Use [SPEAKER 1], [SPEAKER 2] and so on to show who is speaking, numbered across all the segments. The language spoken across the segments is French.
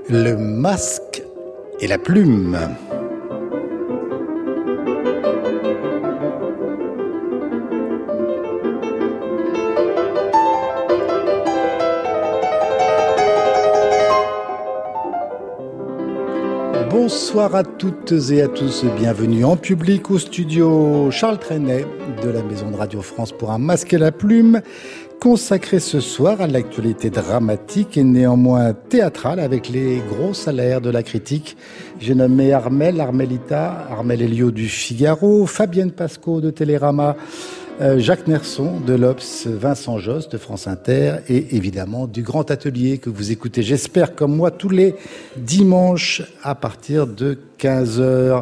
[SPEAKER 1] Le masque et la plume. Bonsoir à toutes et à tous, bienvenue en public au studio Charles Trenet de la Maison de Radio France pour un masque et la plume, consacré ce soir à l'actualité dramatique et néanmoins théâtrale avec les gros salaires de la critique. J'ai nommé Armel Elio du Figaro, Fabienne Pasco de Télérama, Jacques Nerson de l'Obs, Vincent Josse de France Inter et évidemment du Grand Atelier que vous écoutez, j'espère comme moi, tous les dimanches à partir de 15h.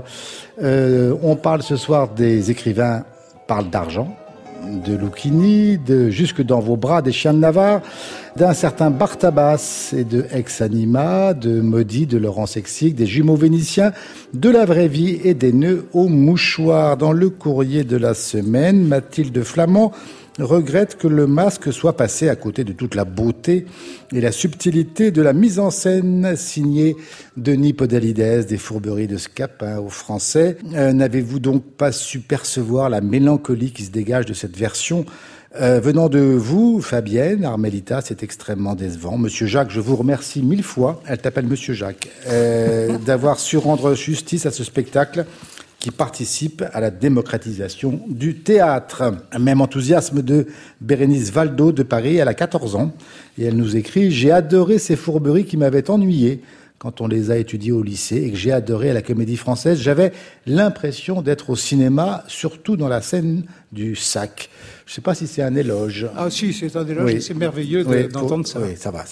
[SPEAKER 1] On parle ce soir des écrivains parlent d'argent, de Lucchini, de Jusque dans vos bras, des Chiens de Navarre, d'un certain Bartabas et de Ex Anima, de Maudit, de Laurence Exig, des Jumeaux Vénitiens, de La Vraie Vie et des Nœuds au mouchoir. Dans le courrier de la semaine, Mathilde Flamand regrette que le masque soit passé à côté de toute la beauté et la subtilité de la mise en scène signée Denis Podalides, des Fourberies de Scapin aux Français. N'avez-vous donc pas su percevoir la mélancolie qui se dégage de cette version venant de vous, Fabienne, Armelita, c'est extrêmement décevant. Monsieur Jacques, je vous remercie 1000 fois, elle t'appelle Monsieur Jacques, d'avoir su rendre justice à ce spectacle qui participe à la démocratisation du théâtre. Même enthousiasme de Bérénice Valdo de Paris, elle a 14 ans, et elle nous écrit « J'ai adoré ces fourberies qui m'avaient ennuyé quand on les a étudiées au lycée et que j'ai adoré à la Comédie Française. J'avais l'impression d'être au cinéma, surtout dans la scène du sac. » Je ne sais pas si c'est un éloge.
[SPEAKER 2] Ah si, c'est un éloge, oui. C'est merveilleux d'entendre ça.
[SPEAKER 1] Oui, ça va.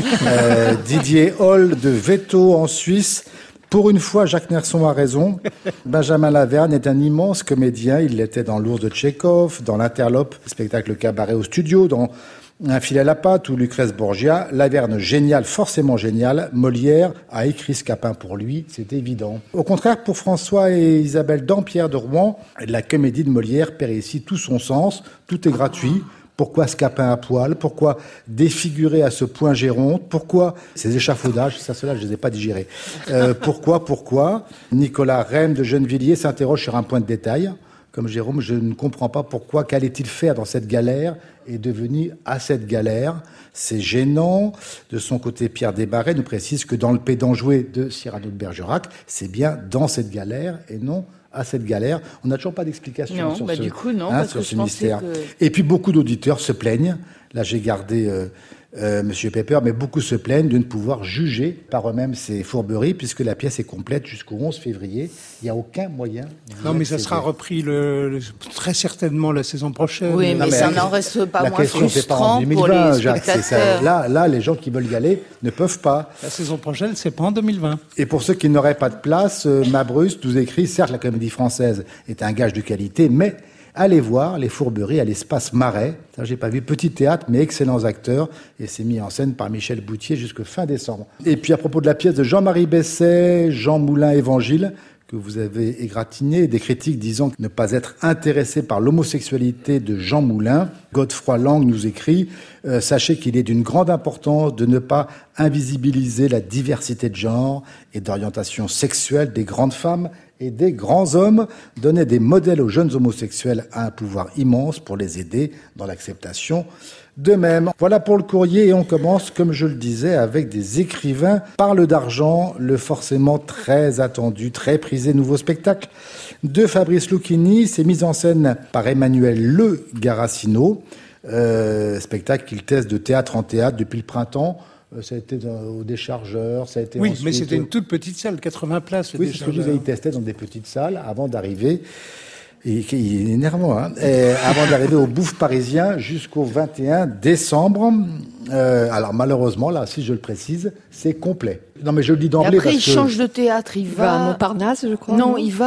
[SPEAKER 1] Didier Hall de Veto en Suisse. Pour une fois, Jacques Nerson a raison. Benjamin Laverne est un immense comédien. Il l'était dans L'Ours de Tchekhov, dans L'Interlope, spectacle cabaret au studio, dans Un fil à la patte ou Lucrèce Borgia. Laverne, génial, forcément génial. Molière a écrit Scapin pour lui, c'est évident. Au contraire, pour François et Isabelle Dampierre de Rouen, la comédie de Molière perd ici tout son sens. Tout est gratuit. Pourquoi Scapin à poil? Pourquoi défigurer à ce point Géronte? Pourquoi ces échafaudages? Cela, je les ai pas digérés. Pourquoi Nicolas Rem de Gennevilliers s'interroge sur un point de détail. Comme Jérôme, je ne comprends pas pourquoi. Qu'allait-il faire dans cette galère et devenu à cette galère? C'est gênant. De son côté, Pierre Desbarrés nous précise que dans le pédant joué de Cyrano de Bergerac, c'est bien dans cette galère et non à cette galère. On n'a toujours pas d'explication sur ce mystère. Et puis beaucoup d'auditeurs se plaignent. Là, j'ai gardé Monsieur Pepper, mais beaucoup se plaignent de ne pouvoir juger par eux-mêmes ces fourberies, puisque la pièce est complète jusqu'au 11 février. Il n'y a aucun moyen.
[SPEAKER 2] Non, mais ça sera repris très certainement la saison prochaine.
[SPEAKER 3] Oui, mais ça n'en reste pas moins frustrant pour les spectateurs.
[SPEAKER 1] Là, les gens qui veulent y aller ne peuvent pas.
[SPEAKER 2] La saison prochaine, c'est pas en 2020.
[SPEAKER 1] Et pour ceux qui n'auraient pas de place, Mabrus nous écrit, certes, la Comédie Française est un gage de qualité, mais allez voir les fourberies à l'Espace Marais. Ça, j'ai pas vu. Petit théâtre, mais excellents acteurs. Et c'est mis en scène par Michel Boutier jusqu'à fin décembre. Et puis, à propos de la pièce de Jean-Marie Besset, Jean Moulin Évangile, que vous avez égratigné, des critiques disant ne pas être intéressés par l'homosexualité de Jean Moulin. Godefroy Lang nous écrit « Sachez qu'il est d'une grande importance de ne pas invisibiliser la diversité de genre et d'orientation sexuelle des grandes femmes et des grands hommes. Donner des modèles aux jeunes homosexuels a un pouvoir immense pour les aider dans l'acceptation d'eux-mêmes. » Voilà pour le courrier et on commence, comme je le disais, avec des écrivains parlent d'argent, le forcément très attendu, très prisé nouveau spectacle de Fabrice Lucchini. C'est mis en scène par Emmanuel Le Garacino, spectacle qu'il teste de théâtre en théâtre depuis le printemps. Ça a été au Déchargeur, ça a été
[SPEAKER 2] ensuite... mais c'était une toute petite salle, 80 places.
[SPEAKER 1] Oui, c'est ce que je disais, ils testaient dans des petites salles avant d'arriver, et il est énervant, avant d'arriver au Bouffe parisien jusqu'au 21 décembre. Alors malheureusement, là, si je le précise, c'est complet. Non, mais je le dis d'emblée
[SPEAKER 3] parce que... Après, il change de théâtre, il va
[SPEAKER 4] à Montparnasse, je crois.
[SPEAKER 3] Non, il va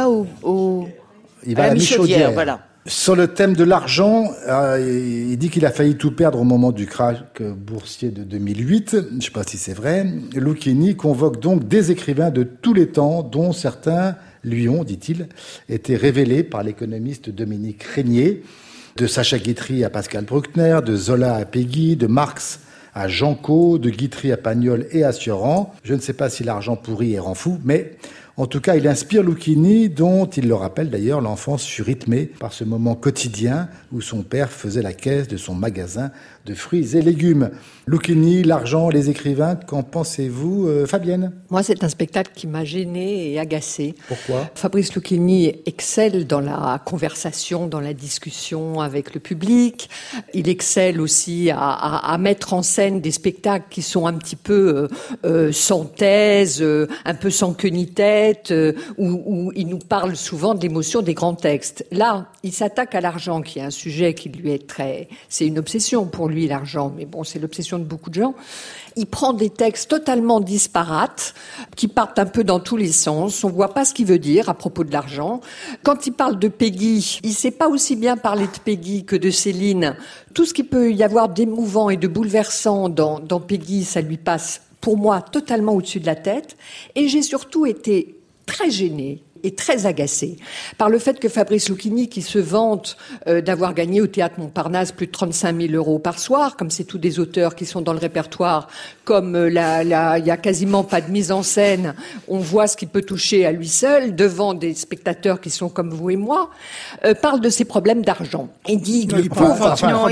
[SPEAKER 1] il va à la Michaudière,
[SPEAKER 3] voilà.
[SPEAKER 1] Sur le thème de l'argent, il dit qu'il a failli tout perdre au moment du krach boursier de 2008. Je ne sais pas si c'est vrai. Lucchini convoque donc des écrivains de tous les temps, dont certains lui ont, dit-il, été révélés par l'économiste Dominique Régnier, de Sacha Guitry à Pascal Bruckner, de Zola à Peggy, de Marx à Janco, de Guitry à Pagnol et à Sioran. Je ne sais pas si l'argent pourri rend fou, mais en tout cas, il inspire Lucchini, dont il le rappelle d'ailleurs, l'enfance fut rythmée par ce moment quotidien où son père faisait la caisse de son magasin de fruits et légumes. Lucchini, l'argent, les écrivains, qu'en pensez-vous, Fabienne ?
[SPEAKER 4] Moi, c'est un spectacle qui m'a gênée et agacée.
[SPEAKER 1] Pourquoi ?
[SPEAKER 4] Fabrice Lucchini excelle dans la conversation, dans la discussion avec le public. Il excelle aussi à mettre en scène des spectacles qui sont un petit peu sans thèse, un peu sans queue ni tête, où il nous parle souvent de l'émotion des grands textes. Là, il s'attaque à l'argent, qui est un sujet qui lui est c'est une obsession pour lui, l'argent, mais bon, c'est l'obsession de beaucoup de gens. Il prend des textes totalement disparates, qui partent un peu dans tous les sens. On voit pas ce qu'il veut dire à propos de l'argent. Quand il parle de Peggy, il sait pas aussi bien parler de Peggy que de Céline. Tout ce qu'il peut y avoir d'émouvant et de bouleversant dans Peggy, ça lui passe, pour moi, totalement au-dessus de la tête. Et j'ai surtout été très gênée et très agacée par le fait que Fabrice Lucchini, qui se vante d'avoir gagné au Théâtre Montparnasse plus de 35 000 € par soir, comme c'est tous des auteurs qui sont dans le répertoire, comme il y a quasiment pas de mise en scène, on voit ce qu'il peut toucher à lui seul, devant des spectateurs qui sont comme vous et moi, parle de ses problèmes d'argent. Et dit le pauvre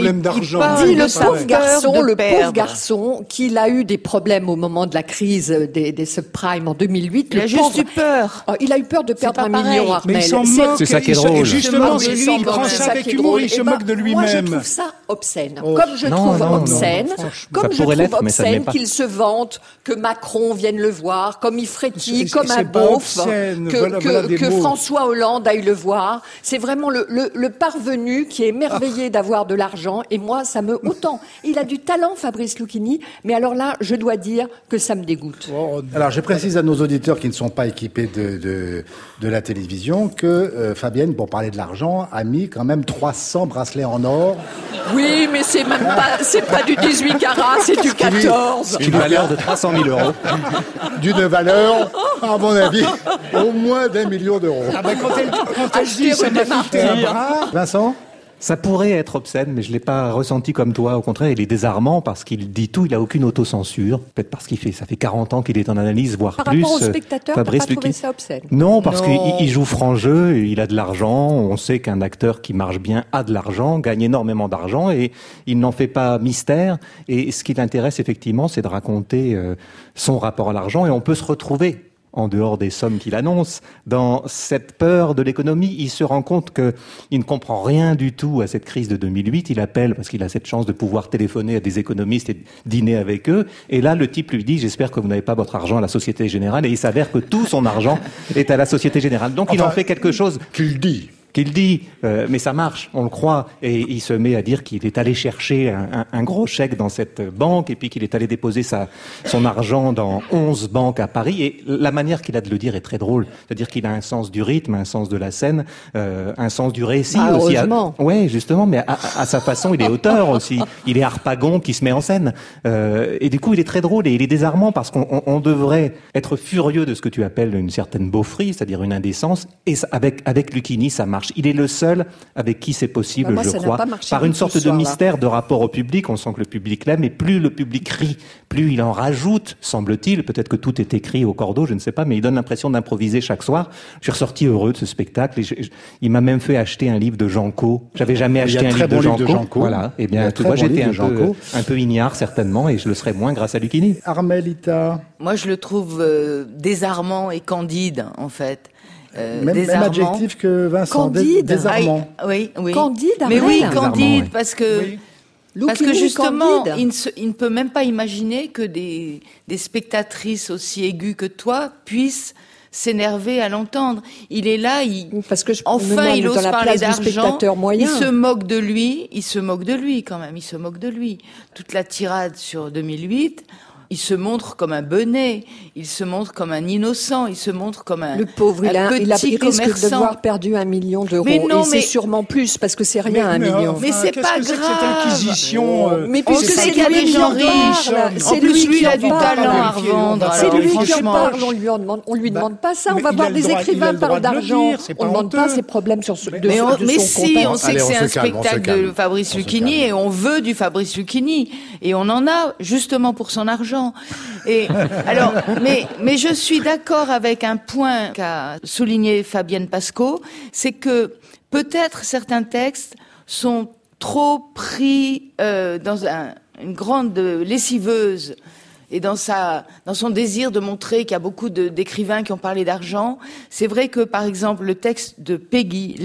[SPEAKER 4] garçon qu'il a eu des problèmes au moment de la crise des subprimes en 2008.
[SPEAKER 3] Il a juste eu peur.
[SPEAKER 4] Il a eu peur de perdre 1 million, Armel.
[SPEAKER 2] Mais il s'en moque.
[SPEAKER 5] C'est ça qui est drôle.
[SPEAKER 2] Justement, lui, il prend ça avec humour, il se moque de lui-même.
[SPEAKER 4] Moi, je trouve ça obscène. Comme je trouve obscène qu'il se vante, que Macron vienne le voir, comme il frétille, comme un beauf, que François Hollande aille le voir. C'est vraiment le parvenu qui est émerveillé d'avoir de l'argent. Et moi, autant. Il a du talent, Fabrice Lucchini, mais alors là, je dois dire que ça me dégoûte.
[SPEAKER 1] Alors, je précise à nos auditeurs qui ne sont pas équipés de la télévision que Fabienne, pour parler de l'argent, a mis quand même 300 bracelets en or.
[SPEAKER 4] Oui, mais c'est pas du 18 carats, c'est du 14.
[SPEAKER 5] Une valeur de 300 000 €.
[SPEAKER 1] D'une valeur, à mon avis, au moins d'1 million d'euros.
[SPEAKER 2] Ah ben quand elle dit ça m'a coûté un bras.
[SPEAKER 1] Vincent ?
[SPEAKER 5] Ça pourrait être obscène, mais je l'ai pas ressenti comme toi. Au contraire, il est désarmant parce qu'il dit tout, il a aucune autocensure. Peut-être parce ça fait 40 ans qu'il est en analyse, voire
[SPEAKER 4] Par
[SPEAKER 5] plus.
[SPEAKER 4] Par rapport au spectateur, t'as pas trouvé ça obscène?
[SPEAKER 5] Non, parce qu'il joue franc jeu, il a de l'argent. On sait qu'un acteur qui marche bien a de l'argent, gagne énormément d'argent et il n'en fait pas mystère. Et ce qui l'intéresse effectivement, c'est de raconter son rapport à l'argent et on peut se retrouver en dehors des sommes qu'il annonce, dans cette peur de l'économie. Il se rend compte qu'il ne comprend rien du tout à cette crise de 2008. Il appelle, parce qu'il a cette chance de pouvoir téléphoner à des économistes et dîner avec eux. Et là, le type lui dit, j'espère que vous n'avez pas votre argent à la Société Générale. Et il s'avère que tout son argent est à la Société Générale. Donc il en fait quelque chose qu'il dit, mais ça marche, on le croit, et il se met à dire qu'il est allé chercher un gros chèque dans cette banque, et puis qu'il est allé déposer son argent dans 11 banques à Paris, et la manière qu'il a de le dire est très drôle, c'est-à-dire qu'il a un sens du rythme, un sens de la scène, un sens du récit aussi. Ouais, justement, mais à sa façon, il est auteur aussi, il est Harpagon qui se met en scène, et du coup, il est très drôle, et il est désarmant, parce qu'on devrait être furieux de ce que tu appelles une certaine beaufrie, c'est-à-dire une indécence, et avec Lucchini, ça marche. Il est le seul avec qui c'est possible, je crois, par une sorte de mystère de rapport au public. On sent que le public l'aime, et plus le public rit, plus il en rajoute, semble-t-il. Peut-être que tout est écrit au cordeau, je ne sais pas, mais il donne l'impression d'improviser chaque soir. Je suis ressorti heureux de ce spectacle. Et il m'a même fait acheter un livre de Janco. J'avais jamais acheté un livre de Janco. Voilà. Eh bien, tu vois, j'étais un peu ignare, certainement, et je le serais moins grâce à Lucchini.
[SPEAKER 1] Armelita.
[SPEAKER 3] Moi, je le trouve désarmant et candide, en fait.
[SPEAKER 1] Même adjectif que Vincent. Désarmant.
[SPEAKER 3] Oui.
[SPEAKER 4] Candide,
[SPEAKER 3] mais oui, candide,
[SPEAKER 4] oui.
[SPEAKER 3] parce que justement, il ne peut même pas imaginer que des spectatrices aussi aiguës que toi puissent s'énerver à l'entendre. Il est là, il ose parler d'argent, il se moque de lui quand même, il se moque de lui. Toute la tirade sur 2008, il se montre comme un benet, il se montre comme un innocent, il se montre comme un
[SPEAKER 4] le pauvre, il risque d'avoir perdu 1 million d'euros. C'est sûrement plus, parce que c'est rien, 1 million.
[SPEAKER 3] Mais c'est pas grave.
[SPEAKER 2] Cette inquisition.
[SPEAKER 3] Mais puisque c'est qu'il y a des gens riches. En plus, lui, il a du talent à revendre.
[SPEAKER 4] C'est lui qui en parle. On lui demande pas ça. On va voir des écrivains parler d'argent. On ne demande pas ses problèmes sur son compte.
[SPEAKER 3] Mais si, on sait que c'est un spectacle de Fabrice Lucchini et on veut du Fabrice Lucchini. Et on en a, justement, pour son argent. Et alors, mais je suis d'accord avec un point qu'a souligné Fabienne Pascaud, c'est que peut-être certains textes sont trop pris dans une grande lessiveuse et dans son désir de montrer qu'il y a beaucoup d'écrivains qui ont parlé d'argent. C'est vrai que, par exemple, les textes de Peggy,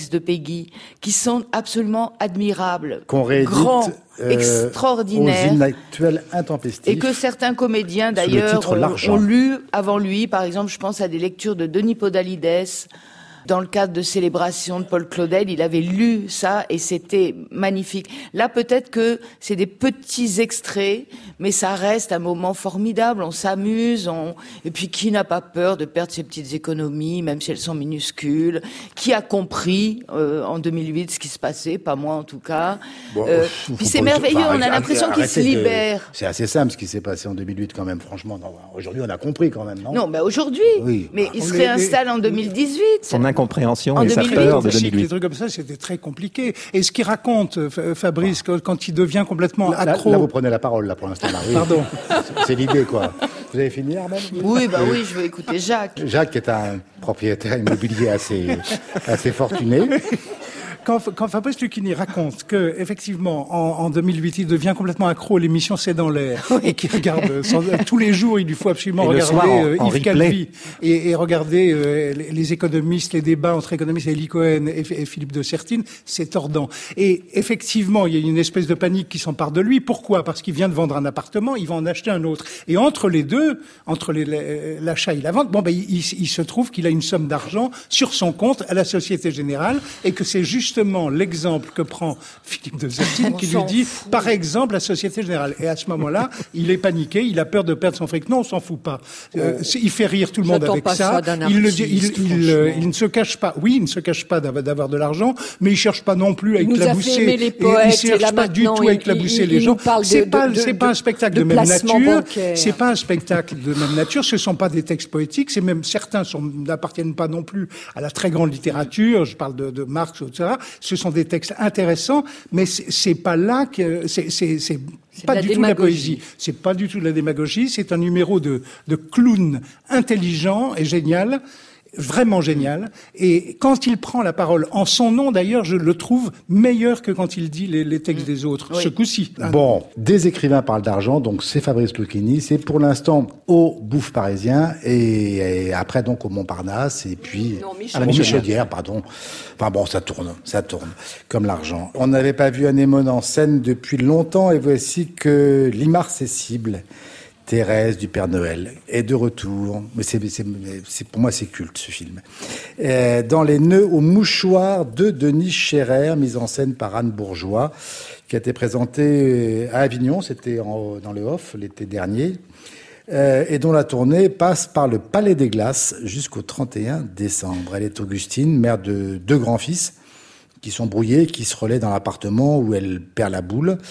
[SPEAKER 3] qui sont absolument admirables,
[SPEAKER 1] qu'on réédite,
[SPEAKER 3] grands, extraordinaires,
[SPEAKER 1] aux inactuels intempestifs,
[SPEAKER 3] et que certains comédiens d'ailleurs ont lu avant lui. Par exemple, je pense à des lectures de Denis Podalides. Dans le cadre de Célébration de Paul Claudel, il avait lu ça et c'était magnifique. Là, peut-être que c'est des petits extraits, mais ça reste un moment formidable. On s'amuse, et puis qui n'a pas peur de perdre ses petites économies, même si elles sont minuscules? Qui a compris en 2008 ce qui se passait? Pas moi en tout cas. Bon, puis c'est merveilleux, on a l'impression qu'il se libère.
[SPEAKER 1] C'est assez simple ce qui s'est passé en 2008 quand même, franchement. Non, aujourd'hui, on a compris quand même, non?
[SPEAKER 3] Non, mais aujourd'hui. Oui. Mais il se réinstalle en 2018.
[SPEAKER 5] Son incompréhension et sa peur de 2008.
[SPEAKER 2] Des trucs comme ça, c'était très compliqué. Et ce qu'il raconte, Fabrice, quand il devient complètement accro...
[SPEAKER 1] Là, vous prenez la parole, là, pour l'instant. Là, oui.
[SPEAKER 2] Pardon.
[SPEAKER 1] C'est l'idée, quoi. Vous avez fini, Armel?
[SPEAKER 3] Oui, je veux écouter Jacques.
[SPEAKER 1] Jacques est un propriétaire immobilier assez fortuné.
[SPEAKER 2] Quand Fabrice Lucchini raconte que, effectivement, en 2008, il devient complètement accro à l'émission C'est dans l'air, et qu'il regarde tous les jours, il lui faut absolument regarder Yves Calvi et regarder les économistes, les débats entre économistes, Elie Cohen et Philippe de Sertine, c'est tordant. Et effectivement, il y a une espèce de panique qui s'empare de lui. Pourquoi? Parce qu'il vient de vendre un appartement, il va en acheter un autre. Et entre les deux, l'achat et la vente, il se trouve qu'il a une somme d'argent sur son compte à la Société Générale, et que c'est justement l'exemple que prend Philippe de Sertine qui lui dit, par exemple, la Société Générale. Et à ce moment-là, il est paniqué, il a peur de perdre son fric. Non, on s'en fout pas. Il fait rire tout le monde avec ça. Il ne se cache pas. Oui, il ne se cache pas d'avoir de l'argent, mais il cherche pas non plus à éclabousser.
[SPEAKER 4] Il
[SPEAKER 2] cherche pas du tout à éclabousser les gens. C'est pas un spectacle de même nature. C'est pas un spectacle de même nature. Ce sont pas des textes poétiques. C'est même certains n'appartiennent pas non plus à la très grande littérature. Je parle de Marx, etc. Ce sont des textes intéressants, mais c'est pas là que c'est pas du tout la poésie. C'est pas du tout de la démagogie. C'est un numéro de clown intelligent et génial. Vraiment génial. Et quand il prend la parole en son nom, d'ailleurs, je le trouve meilleur que quand il dit les textes des autres. Oui. Ce coup-ci.
[SPEAKER 1] Bon, des écrivains parlent d'argent, donc c'est Fabrice Lucchini. C'est pour l'instant au Bouffe Parisien et après donc au Montparnasse et puis à la Michaudière, pardon. Enfin bon, ça tourne comme l'argent. On n'avait pas vu Anémone en scène depuis longtemps et voici que l'immarcessible Thérèse du Père Noël est de retour. Mais pour moi, c'est culte, ce film. Dans Les Nœuds au mouchoir de Denis Scherer, mise en scène par Anne Bourgeois, qui a été présentée à Avignon, c'était dans le Off l'été dernier, et dont la tournée passe par le Palais des Glaces jusqu'au 31 décembre. Elle est Augustine, mère de 2 grands-fils qui sont brouillés, qui se relaient dans l'appartement où elle perd la boule.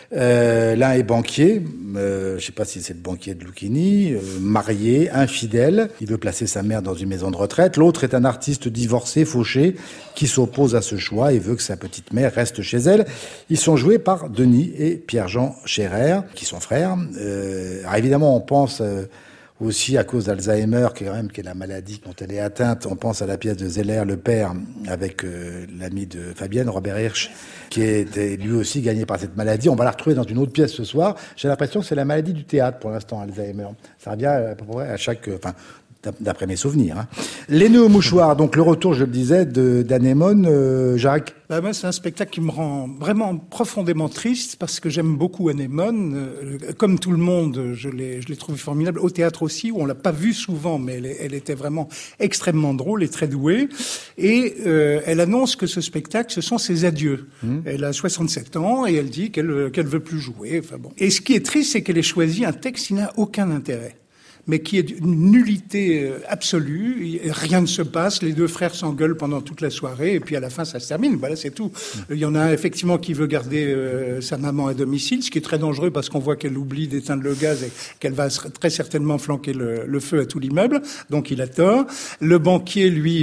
[SPEAKER 1] L'un est banquier, je sais pas si c'est le banquier de Lucchini, marié, infidèle, il veut placer sa mère dans une maison de retraite. L'autre est un artiste divorcé, fauché, qui s'oppose à ce choix et veut que sa petite mère reste chez elle. Ils sont joués par Denis et Pierre-Jean Scherer, qui sont frères. Alors évidemment, on pense aussi à cause d'Alzheimer, qui est la maladie dont elle est atteinte. On pense à la pièce de Zeller, le père, avec l'ami de Fabienne, Robert Hirsch, qui était lui aussi gagné par cette maladie. On va la retrouver dans une autre pièce ce soir. J'ai l'impression que c'est la maladie du théâtre pour l'instant, Alzheimer. Ça revient à peu près à chaque... d'après mes souvenirs. Les nœuds au mouchoir, donc le retour, je le disais, d'Anémone, Jacques.
[SPEAKER 2] Moi, c'est un spectacle qui me rend vraiment profondément triste parce que j'aime beaucoup Anémone. Comme tout le monde, je l'ai trouvée formidable. Au théâtre aussi, où on l'a pas vue souvent, mais elle était vraiment extrêmement drôle et très douée. Et elle annonce que ce spectacle, ce sont ses adieux. Elle a 67 ans et elle dit qu'elle veut plus jouer. Enfin bon. Et ce qui est triste, c'est qu'elle ait choisi un texte qui n'a aucun intérêt, mais qui est d'une nullité absolue. Rien ne se passe, les deux frères s'engueulent pendant toute la soirée, et puis à la fin, ça se termine. Voilà, c'est tout. Il y en a un, effectivement, qui veut garder sa maman à domicile, ce qui est très dangereux parce qu'on voit qu'elle oublie d'éteindre le gaz et qu'elle va très certainement flanquer le feu à tout l'immeuble, donc il a tort. Le banquier, lui,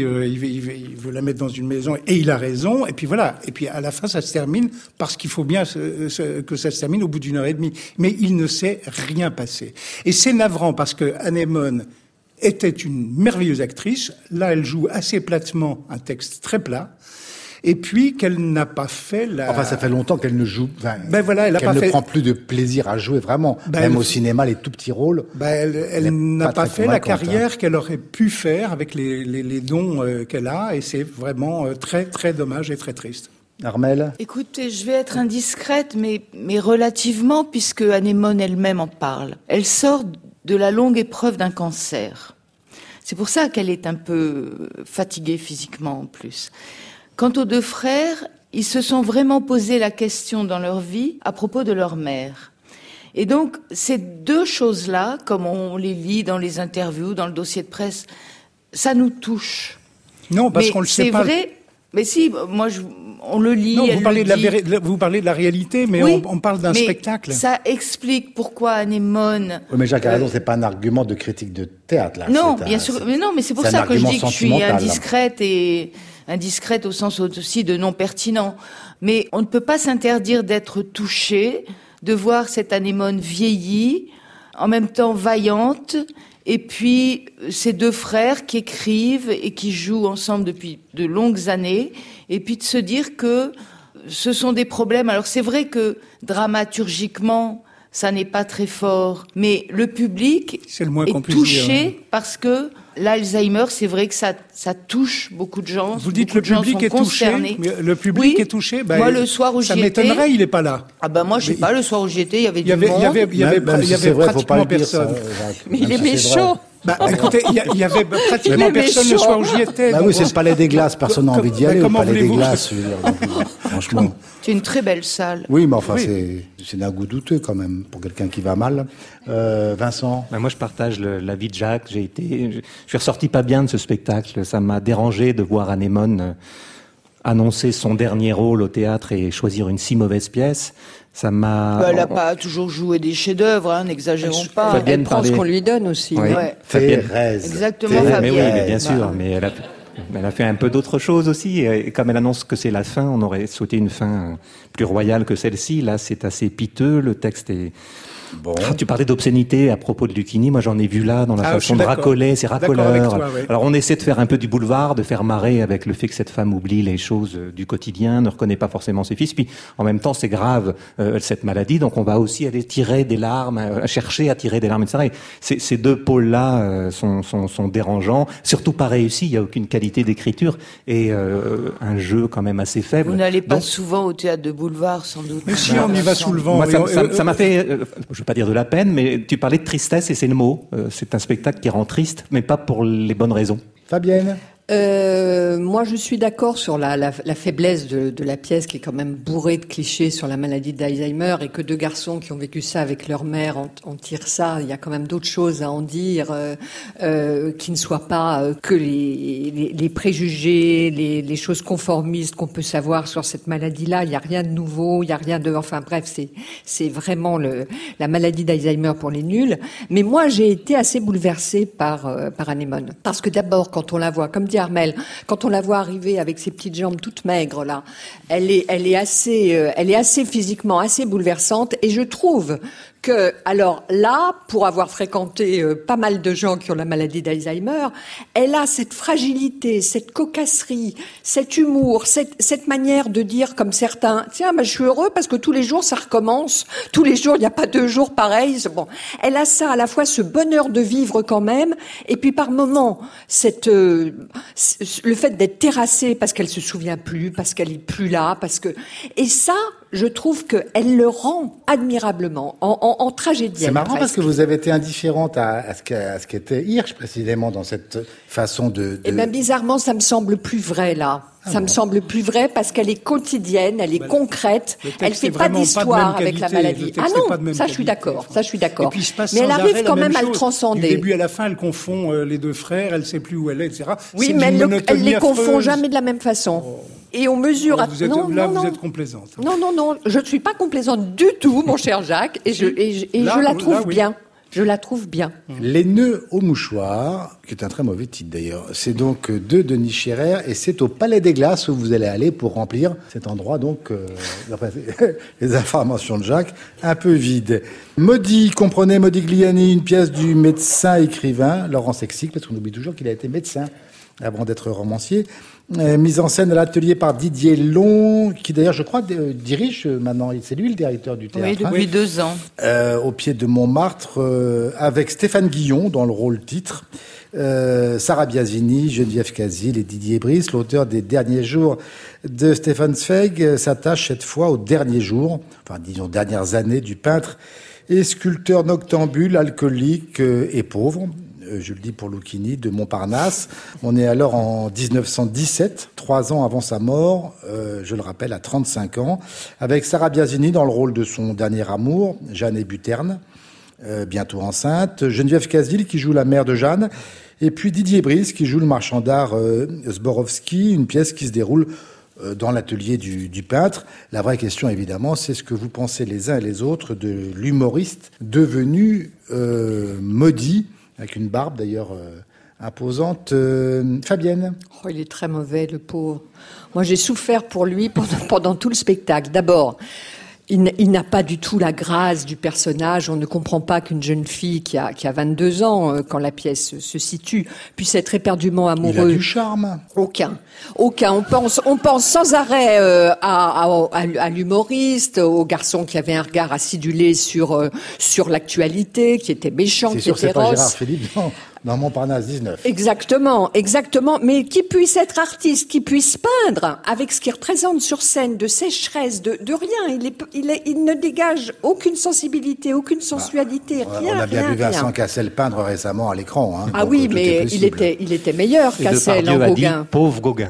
[SPEAKER 2] il veut la mettre dans une maison, et il a raison, et puis voilà. Et puis à la fin, ça se termine, parce qu'il faut bien que ça se termine au bout d'une heure et demie. Mais il ne s'est rien passé. Et c'est navrant, parce que Anémone était une merveilleuse actrice. Là, elle joue assez platement un texte très plat. Et puis, qu'elle n'a pas fait
[SPEAKER 1] Enfin, ça fait longtemps qu'elle ne joue... prend plus de plaisir à jouer, vraiment. Même au cinéma, les tout petits rôles...
[SPEAKER 2] Elle n'a pas fait la carrière qu'elle aurait pu faire avec les dons qu'elle a. Et c'est vraiment très, très dommage et très triste.
[SPEAKER 1] Armelle ?
[SPEAKER 3] Écoutez, je vais être indiscrète, mais relativement, puisque Anémone elle-même en parle. Elle sort de la longue épreuve d'un cancer. C'est pour ça qu'elle est un peu fatiguée physiquement en plus. Quant aux deux frères, ils se sont vraiment posé la question dans leur vie à propos de leur mère. Et donc, ces deux choses-là, comme on les lit dans les interviews, dans le dossier de presse, ça nous touche.
[SPEAKER 2] Non, parce qu'on le sait pas.
[SPEAKER 3] C'est vrai. Mais si, moi, on le lit.
[SPEAKER 2] Non, vous parlez de la réalité, mais oui, on parle d'un spectacle.
[SPEAKER 3] Ça explique pourquoi Anémone.
[SPEAKER 1] Oui, mais Jacques a raison, c'est pas un argument de critique de théâtre, là.
[SPEAKER 3] Non, bien sûr, mais c'est pour ça que je dis que je suis indiscrète au sens aussi de non pertinent. Mais on ne peut pas s'interdire d'être touché, de voir cette Anémone vieillie, en même temps vaillante. Et puis, ces deux frères qui écrivent et qui jouent ensemble depuis de longues années. Et puis de se dire que ce sont des problèmes. Alors c'est vrai que dramaturgiquement, ça n'est pas très fort. Mais le public est touché parce que l'Alzheimer, c'est vrai que ça touche beaucoup de gens.
[SPEAKER 2] Vous dites le public est touché. Le public est touché.
[SPEAKER 3] Moi, le soir où j'y étais.
[SPEAKER 2] Ça m'étonnerait, il n'est pas là.
[SPEAKER 3] Moi, je sais pas, le soir où j'y étais, il y avait du monde.
[SPEAKER 2] Il y avait pratiquement personne.
[SPEAKER 4] Mais il est méchant.
[SPEAKER 2] Écoutez, il y avait pratiquement personne le soir où j'y étais.
[SPEAKER 1] Oui, c'est le Palais des Glaces. Personne n'a envie d'y aller au Palais des Glaces. Franchement.
[SPEAKER 3] C'est une très belle salle.
[SPEAKER 1] Oui, mais enfin, c'est d'un goût douteux quand même pour quelqu'un qui va mal. Vincent ?
[SPEAKER 5] Moi, je partage l'avis de Jacques. Je suis ressorti pas bien de ce spectacle. Ça m'a dérangé de voir Anémone annoncer son dernier rôle au théâtre et choisir une si mauvaise pièce. Ça m'a...
[SPEAKER 3] Elle n'a pas toujours joué des chefs-d'œuvre, n'exagérons pas.
[SPEAKER 4] Elle prend ce qu'on lui donne aussi.
[SPEAKER 5] Oui.
[SPEAKER 3] Ouais.
[SPEAKER 1] Thérèse.
[SPEAKER 3] Exactement, Fabienne.
[SPEAKER 5] Mais oui, mais bien sûr. Mais elle a fait un peu d'autres choses aussi. Et comme elle annonce que c'est la fin, on aurait souhaité une fin plus royale que celle-ci. Là, c'est assez piteux. Le texte est... Bon. Tu parlais d'obscénité à propos de Lucchini. Moi, j'en ai vu là dans la façon de racoler. C'est racoleur. Alors, on essaie de faire un peu du boulevard, de faire marrer avec le fait que cette femme oublie les choses du quotidien, ne reconnaît pas forcément ses fils. Puis, en même temps, c'est grave cette maladie. Donc, on va aussi aller tirer des larmes, chercher à tirer des larmes, etc. Et ces deux pôles-là sont dérangeants. Surtout pas réussis. Il y a aucune qualité d'écriture et un jeu quand même assez faible.
[SPEAKER 3] Vous n'allez pas souvent au théâtre de boulevard, sans doute.
[SPEAKER 2] Mais si on y va sous le vent.
[SPEAKER 5] Moi, ça m'a fait. Je veux pas dire de la peine, mais tu parlais de tristesse et c'est le mot. C'est un spectacle qui rend triste, mais pas pour les bonnes raisons.
[SPEAKER 1] Fabienne ?
[SPEAKER 4] Moi, je suis d'accord sur la faiblesse de la pièce qui est quand même bourrée de clichés sur la maladie d'Alzheimer et que deux garçons qui ont vécu ça avec leur mère en tirent ça. Il y a quand même d'autres choses à en dire qui ne soient pas que les préjugés, les choses conformistes qu'on peut savoir sur cette maladie-là. Il y a rien de nouveau, il y a rien de... Enfin bref, c'est vraiment la maladie d'Alzheimer pour les nuls. Mais moi, j'ai été assez bouleversée par Anémone. Parce que d'abord, quand on la voit, comme dit Armelle, quand on la voit arriver avec ses petites jambes toutes maigres là, elle est assez physiquement assez bouleversante et je trouve que, alors là, pour avoir fréquenté pas mal de gens qui ont la maladie d'Alzheimer, elle a cette fragilité, cette cocasserie, cet humour, cette manière de dire comme certains, tiens, je suis heureux parce que tous les jours ça recommence, tous les jours il n'y a pas 2 jours pareils. Bon, elle a ça, à la fois ce bonheur de vivre quand même, et puis par moments le fait d'être terrassée parce qu'elle se souvient plus, parce qu'elle est plus là, et ça, je trouve qu'elle le rend admirablement, en tragédienne.
[SPEAKER 1] C'est marrant
[SPEAKER 4] presque.
[SPEAKER 1] parce que vous avez été indifférente à ce qu'était Hirsch, précisément, dans cette façon de...
[SPEAKER 4] Eh bien, bizarrement, ça me semble plus vrai, là. Me semble plus vrai parce qu'elle est quotidienne, elle est concrète, elle fait pas d'histoire avec la maladie. Ah non, ça je suis d'accord,
[SPEAKER 2] Et puis,
[SPEAKER 4] mais elle arrive quand même à le transcender.
[SPEAKER 2] Du début à la fin, elle confond les 2 frères, elle sait plus où elle est, etc.
[SPEAKER 4] Oui, mais elle les confond jamais de la même façon. Et on mesure...
[SPEAKER 2] Vous êtes complaisante.
[SPEAKER 4] Non, je ne suis pas complaisante du tout, mon cher Jacques, et je la trouve bien. Je la trouve bien.
[SPEAKER 1] Les nœuds au mouchoir, qui est un très mauvais titre d'ailleurs, c'est donc de Denis Scherer, et c'est au Palais des Glaces où vous allez aller pour remplir cet endroit, donc, d'après les informations de Jacques, un peu vide. Comprenez Modigliani, une pièce du médecin écrivain Laurent Sexic, parce qu'on oublie toujours qu'il a été médecin avant d'être romancier. Mise en scène à l'atelier par Didier Long, qui d'ailleurs, je crois, dirige maintenant, c'est lui le directeur du théâtre.
[SPEAKER 3] Oui, depuis 2 ans.
[SPEAKER 1] Au pied de Montmartre, avec Stéphane Guillon dans le rôle titre, Sarah Biasini, Geneviève Casil et Didier Brice. L'auteur des Derniers jours de Stefan Zweig s'attache cette fois aux derniers jours, enfin disons dernières années du peintre et sculpteur noctambule, alcoolique et pauvre. Je le dis pour Lucchini, de Montparnasse. On est alors en 1917, 3 ans avant sa mort, je le rappelle, à 35 ans, avec Sarah Biasini dans le rôle de son dernier amour, Jeanne Buterne, bientôt enceinte, Geneviève Casil qui joue la mère de Jeanne, et puis Didier Brice qui joue le marchand d'art Zborowski, une pièce qui se déroule dans l'atelier du peintre. La vraie question, évidemment, c'est ce que vous pensez les uns et les autres de l'humoriste devenu maudit, avec une barbe d'ailleurs imposante. Fabienne.
[SPEAKER 4] Oh, il est très mauvais, le pauvre. Moi, j'ai souffert pour lui pendant tout le spectacle. D'abord, il n'a pas du tout la grâce du personnage. On ne comprend pas qu'une jeune fille qui a 22 ans, quand la pièce se situe, puisse être éperdument amoureux.
[SPEAKER 1] Il a du charme.
[SPEAKER 4] Aucun. On pense sans arrêt à l'humoriste, au garçon qui avait un regard acidulé sur l'actualité, qui était méchant, qui était féroce.
[SPEAKER 1] C'est sûr, c'est pas Gérard Philippe, non. Dans Montparnasse 19.
[SPEAKER 4] Exactement. Mais qui puisse être artiste, qui puisse peindre avec ce qu'il représente sur scène de sécheresse, de rien. Il ne dégage aucune sensibilité, aucune sensualité, rien.
[SPEAKER 1] On a bien vu Vincent Cassel peindre récemment à l'écran.
[SPEAKER 4] Hein, ah oui, mais il était meilleur, Cassel, en Gauguin.
[SPEAKER 5] Dit, pauvre Gauguin.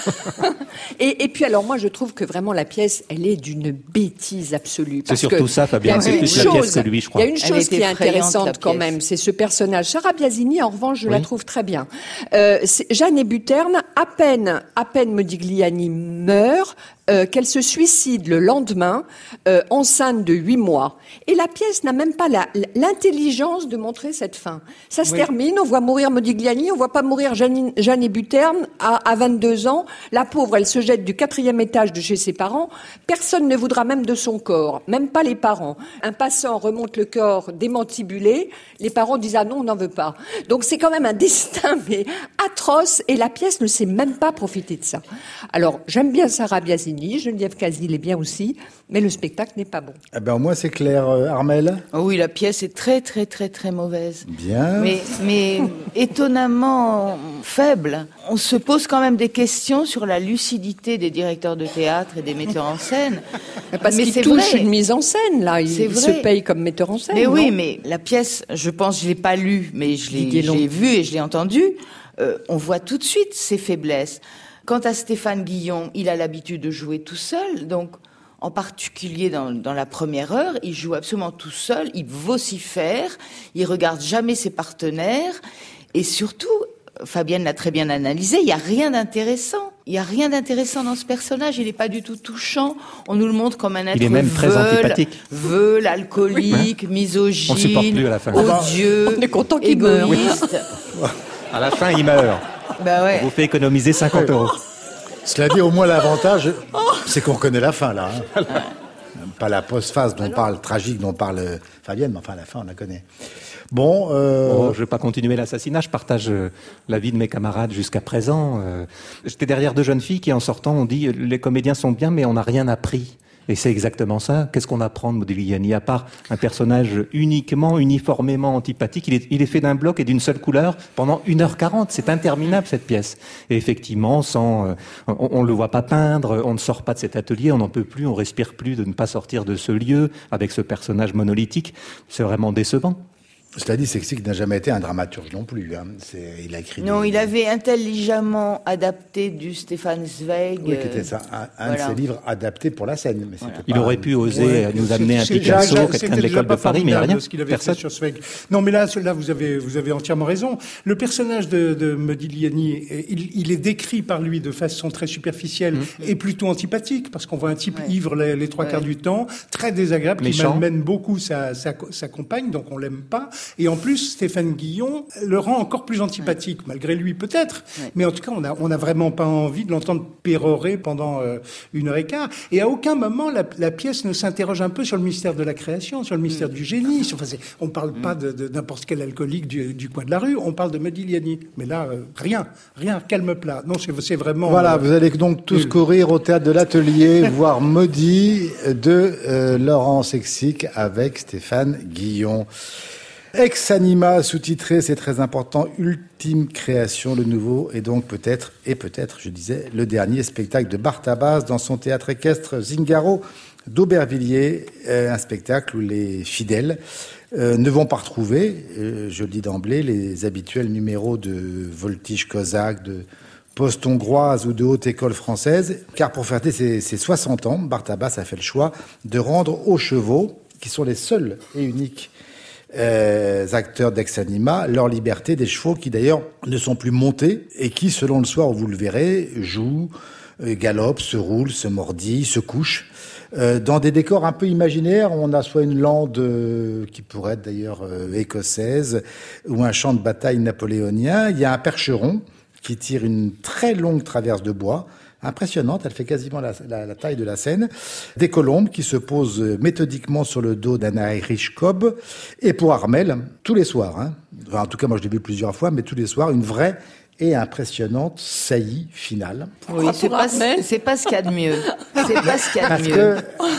[SPEAKER 4] Et puis alors moi je trouve que vraiment la pièce elle est d'une bêtise absolue.
[SPEAKER 5] C'est surtout ça, Fabien, c'est plus la pièce que lui, je crois.
[SPEAKER 4] Il y a une chose qui est intéressante quand même, c'est ce personnage. Sarah Biasini, en revanche, je la trouve très bien. Jeanne Buterne, à peine Modigliani meurt, qu'elle se suicide le lendemain, enceinte de 8 mois. Et la pièce n'a même pas l'intelligence de montrer cette fin. Ça se termine, on voit mourir Modigliani, on voit pas mourir Jeanne Buterne à 22 ans. La pauvre, elle se jette du 4e étage de chez ses parents. Personne ne voudra même de son corps, même pas les parents. Un passant remonte le corps démantibulé. Les parents disent « Ah non, on n'en veut pas ». Donc c'est quand même un destin mais atroce et la pièce ne sait même pas profiter de ça. Alors, j'aime bien Sarah Biasini, Geneviève Casil est bien aussi, mais le spectacle n'est pas bon.
[SPEAKER 1] Eh ben, au moins, c'est clair, Armelle.
[SPEAKER 3] Oh oui, la pièce est très, très, très, très mauvaise.
[SPEAKER 1] Bien.
[SPEAKER 3] Mais étonnamment faible. On se pose quand même des questions sur la lucidité des directeurs de théâtre et des metteurs en scène.
[SPEAKER 4] Parce qu'il touche une mise en scène, là. Il se paye comme metteur en scène.
[SPEAKER 3] Mais oui, mais la pièce, je pense, je l'ai pas lue, mais je l'ai vue et je l'ai entendue. On voit tout de suite ses faiblesses. Quant à Stéphane Guillon, il a l'habitude de jouer tout seul, donc en particulier dans la première heure, il joue absolument tout seul, il vocifère, il regarde jamais ses partenaires, et surtout, Fabienne l'a très bien analysé, il n'y a rien d'intéressant. Il n'y a rien d'intéressant dans ce personnage, il n'est pas du tout touchant. On nous le montre comme un être
[SPEAKER 5] il est même très antipathique.
[SPEAKER 3] Veule, alcoolique, misogyne,
[SPEAKER 5] on le supporte plus à la fin.
[SPEAKER 3] Odieux,
[SPEAKER 4] on est content qu'il meure.
[SPEAKER 3] égoïste.
[SPEAKER 5] À la fin, il meurt.
[SPEAKER 3] Bah ouais.
[SPEAKER 5] On vous fait économiser 50 €.
[SPEAKER 1] Cela dit, au moins l'avantage, c'est qu'on reconnaît la fin, là. Hein. Pas la postface dont parle, tragique dont parle Fabienne, mais enfin, à la fin, on la connaît. Bon,
[SPEAKER 5] je vais pas continuer l'assassinat. Je partage la vie de mes camarades jusqu'à présent. J'étais derrière deux jeunes filles qui, en sortant, ont dit les comédiens sont bien, mais on n'a rien appris. Et c'est exactement ça. Qu'est-ce qu'on apprend de Modigliani, à part un personnage uniformément antipathique? Il est fait d'un bloc et d'une seule couleur pendant 1h40. C'est interminable, cette pièce. Et effectivement, on le voit pas peindre, on ne sort pas de cet atelier, on n'en peut plus, on respire plus de ne pas sortir de ce lieu avec ce personnage monolithique. C'est vraiment décevant.
[SPEAKER 1] Cela dit, Sexic n'a jamais été un dramaturge non plus. Hein. Il a écrit.
[SPEAKER 3] Non, il avait intelligemment adapté du Stefan Zweig.
[SPEAKER 1] Oui, qui était ça, un de ses livres adaptés pour la scène. Mais
[SPEAKER 5] il aurait pu oser nous amener un Picasso, quelqu'un de l'école de Paris, mais rien.
[SPEAKER 2] Ce qu'il avait fait sur Zweig. Non, mais là, vous avez entièrement raison. Le personnage de Modigliani, il est décrit par lui de façon très superficielle et plutôt antipathique, parce qu'on voit un type ivre les trois quarts du temps, très désagréable, qui malmène beaucoup sa compagne, donc on l'aime pas. Et en plus, Stéphane Guillon le rend encore plus antipathique, malgré lui peut-être. Mais en tout cas, on n'a vraiment pas envie de l'entendre pérorer pendant 1h15. Et à aucun moment, la pièce ne s'interroge un peu sur le mystère de la création, sur le mystère du génie. On ne parle pas de n'importe quel alcoolique du coin de la rue, on parle de Modigliani. Mais là, rien, calme plat. Non, c'est vraiment...
[SPEAKER 1] Voilà, vous allez donc tous courir au théâtre de l'Atelier, voir Maudit de Laurent Sexic avec Stéphane Guillon. Ex Anima, sous-titré, c'est très important, ultime création, le nouveau, et donc peut-être, je disais, le dernier spectacle de Barthabas dans son théâtre équestre Zingaro d'Aubervilliers, un spectacle où les fidèles ne vont pas retrouver, je le dis d'emblée, les habituels numéros de Voltige Cosaque, de Poste hongroise ou de haute école française, car pour fêter ses 60 ans, Barthabas a fait le choix de rendre aux chevaux, qui sont les seuls et uniques acteurs d'Ex Anima, leur liberté, des chevaux qui d'ailleurs ne sont plus montés et qui, selon le soir où vous le verrez, jouent, galopent, se roulent, se mordillent, se couchent. Dans des décors un peu imaginaires, on a soit une lande qui pourrait être d'ailleurs écossaise ou un champ de bataille napoléonien. Il y a un percheron qui tire une très longue traverse de bois, impressionnante, elle fait quasiment la taille de la scène. Des colombes qui se posent méthodiquement sur le dos d'un Irish cob. Et pour Armel, tous les soirs, enfin, en tout cas moi je l'ai vu plusieurs fois, mais tous les soirs, une vraie et impressionnante saillie finale.
[SPEAKER 3] Oui, c'est pas ce qu'il y a de mieux. C'est pas ce qu'il y a de mieux.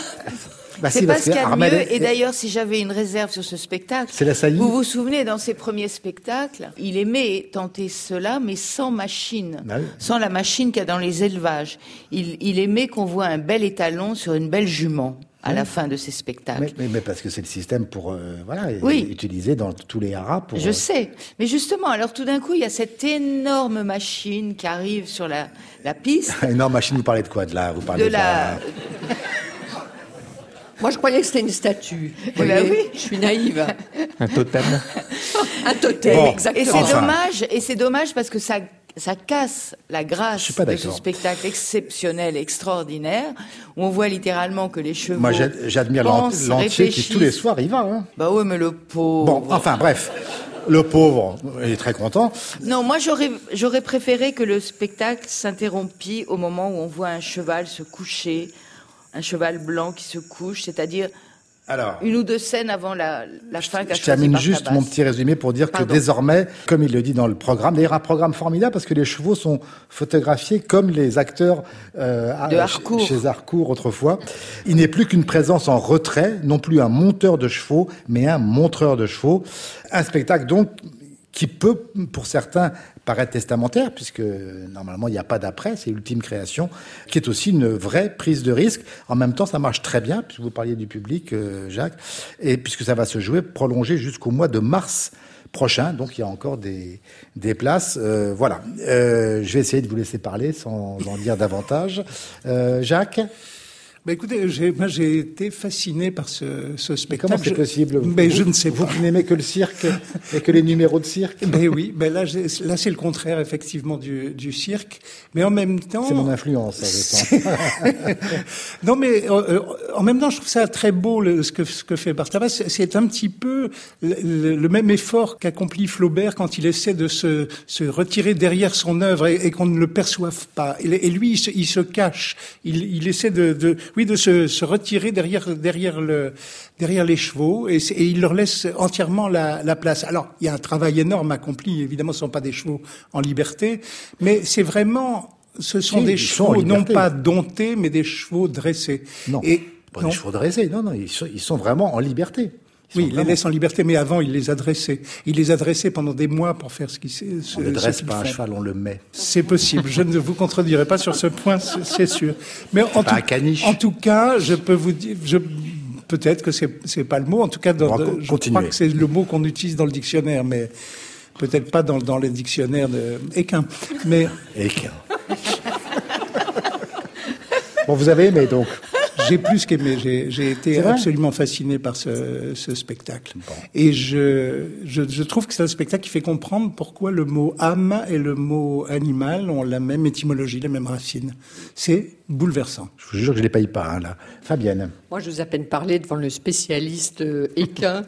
[SPEAKER 3] C'est pas ce qu'il y a de mieux. Et d'ailleurs, si j'avais une réserve sur ce spectacle,
[SPEAKER 1] c'est la saillie.
[SPEAKER 3] Vous vous souvenez, dans ses premiers spectacles, il aimait tenter cela, mais sans machine, sans la machine qu'il y a dans les élevages. Il aimait qu'on voit un bel étalon sur une belle jument à la fin de ces spectacles.
[SPEAKER 1] Mais parce que c'est le système pour utilisé dans tous les haras.
[SPEAKER 3] Je sais. Mais justement, alors tout d'un coup, il y a cette énorme machine qui arrive sur la piste.
[SPEAKER 1] Énorme machine, vous parlez de quoi? Vous parlez de la...
[SPEAKER 4] Moi, je croyais que c'était une statue. Oui. Je suis naïve.
[SPEAKER 5] Un totem.
[SPEAKER 4] Un totem, exactement.
[SPEAKER 3] Et c'est dommage parce que ça casse la grâce de ce spectacle exceptionnel, extraordinaire, où on voit littéralement que les chevaux.
[SPEAKER 1] Moi, j'admire l'entier qui tous les soirs y va. Hein.
[SPEAKER 3] Bah oui, mais le pauvre.
[SPEAKER 1] Bon, enfin, bref. Le pauvre, il est très content.
[SPEAKER 3] Non, moi, j'aurais préféré que le spectacle s'interrompît au moment où on voit un cheval se coucher, un cheval blanc qui se couche, c'est-à-dire une ou deux scènes avant la fin qu'a choisi Barthabas.
[SPEAKER 1] Je termine juste mon petit résumé pour dire que désormais, comme il le dit dans le programme, d'ailleurs un programme formidable parce que les chevaux sont photographiés comme les acteurs chez Harcourt autrefois. Il n'est plus qu'une présence en retrait, non plus un monteur de chevaux, mais un montreur de chevaux. Un spectacle donc qui peut, pour certains, paraître testamentaire, puisque normalement il n'y a pas d'après, c'est l'ultime création, qui est aussi une vraie prise de risque. En même temps, ça marche très bien, puisque vous parliez du public, Jacques, et puisque ça va se jouer, prolongé jusqu'au mois de mars prochain, donc il y a encore des places. Voilà. Je vais essayer de vous laisser parler sans en dire davantage. Jacques ?
[SPEAKER 2] Écoutez, j'ai été fasciné par ce spectacle.
[SPEAKER 1] Comment c'est possible?
[SPEAKER 2] Je ne sais pas.
[SPEAKER 1] Vous qui n'aimez que le cirque et que les numéros de cirque?
[SPEAKER 2] Oui, là c'est le contraire effectivement du cirque, mais en même temps.
[SPEAKER 1] C'est mon influence, ça, je sens.
[SPEAKER 2] Non, mais en même temps, je trouve ça très beau ce que fait Barthabas. C'est un petit peu le même effort qu'accomplit Flaubert quand il essaie de se retirer derrière son œuvre et qu'on ne le perçoive pas. Et lui, il se cache. Il essaie de de se retirer derrière les chevaux et il leur laisse entièrement la place. Alors, il y a un travail énorme accompli. Évidemment, ce sont pas des chevaux en liberté, mais c'est vraiment, ce sont des chevaux non pas domptés, mais des chevaux dressés.
[SPEAKER 1] Non. Pas des chevaux dressés. Non, ils sont vraiment en liberté.
[SPEAKER 2] Oui, il les laisse en liberté, mais avant, il les a dressés. Il les a dressés pendant des mois pour faire ce qu'il sait.
[SPEAKER 1] On ne dresse pas un cheval, on le met.
[SPEAKER 2] C'est possible. Je ne vous contredirai pas sur ce point, c'est sûr. Mais en tout cas, je peux vous dire, peut-être que c'est pas le mot. En tout cas, je crois que c'est le mot qu'on utilise dans le dictionnaire, mais peut-être pas dans les dictionnaires équins. Mais
[SPEAKER 1] équins. Bon, vous avez aimé donc.
[SPEAKER 2] J'ai plus qu'aimé. J'ai été absolument fasciné par ce spectacle. Bon. Et je trouve que c'est un spectacle qui fait comprendre pourquoi le mot âme et le mot animal ont la même étymologie, la même racine. C'est bouleversant.
[SPEAKER 1] Je vous jure que je les paye pas, là. Fabienne.
[SPEAKER 4] Moi, je vous ai à peine parlé devant le spécialiste équin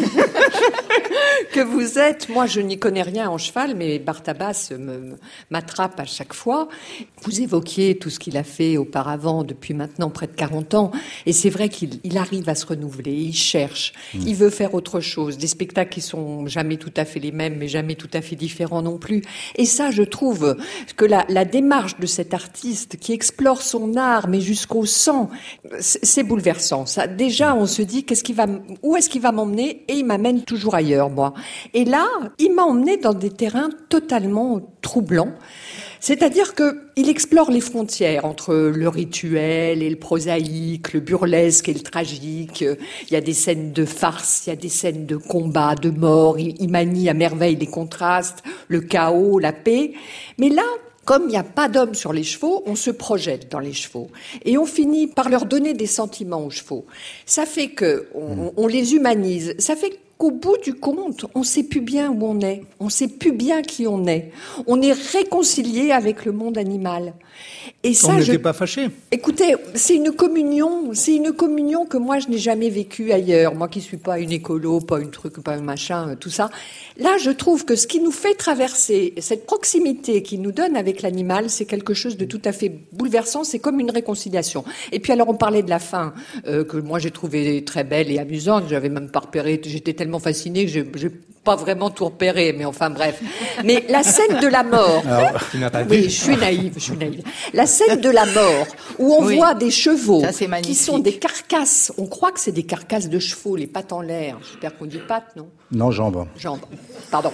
[SPEAKER 4] que vous êtes. Moi, je n'y connais rien en cheval, mais Bartabas m'attrape à chaque fois. Vous évoquiez tout ce qu'il a fait auparavant depuis maintenant près de 40 ans. Et c'est vrai qu'il arrive à se renouveler. Il cherche. Il veut faire autre chose. Des spectacles qui sont jamais tout à fait les mêmes, mais jamais tout à fait différents non plus. Et ça, je trouve que la démarche de cet artiste qui explore son art, mais jusqu'au sang, c'est bouleversant. Ça, déjà, on se dit où est-ce qu'il va m'emmener? Et il m'amène toujours ailleurs, moi. Et là, il m'a emmené dans des terrains totalement troublants. C'est-à-dire qu'il explore les frontières entre le rituel et le prosaïque, le burlesque et le tragique. Il y a des scènes de farce, il y a des scènes de combat, de mort. Il manie à merveille les contrastes, le chaos, la paix. Mais là, comme il n'y a pas d'hommes sur les chevaux, on se projette dans les chevaux. Et on finit par leur donner des sentiments aux chevaux. Ça fait on les humanise. Ça fait qu'au bout du compte, on ne sait plus bien où on est. On ne sait plus bien qui on est. On est réconcilié avec le monde animal. Et ça,
[SPEAKER 2] on n'était pas fâchés.
[SPEAKER 4] Écoutez, c'est une communion que moi je n'ai jamais vécue ailleurs. Moi qui suis pas une écolo, pas une truc, pas un machin, tout ça. Là, je trouve que ce qui nous fait traverser, cette proximité qu'il nous donne avec l'animal, c'est quelque chose de tout à fait bouleversant. C'est comme une réconciliation. Et puis alors, on parlait de la fin, que moi j'ai trouvé très belle et amusante. J'avais même pas repéré, j'étais tellement fascinée que j'ai pas vraiment tout repéré, mais enfin bref. Mais la scène de la mort.
[SPEAKER 5] Alors, tu n'as pas vu.
[SPEAKER 4] Oui, je suis naïve. La scène de la mort, où on voit des chevaux qui sont des carcasses. On croit que c'est des carcasses de chevaux, les pattes en l'air. J'espère qu'on dit pattes, non?
[SPEAKER 1] Non, jambes.
[SPEAKER 4] Jambes, pardon.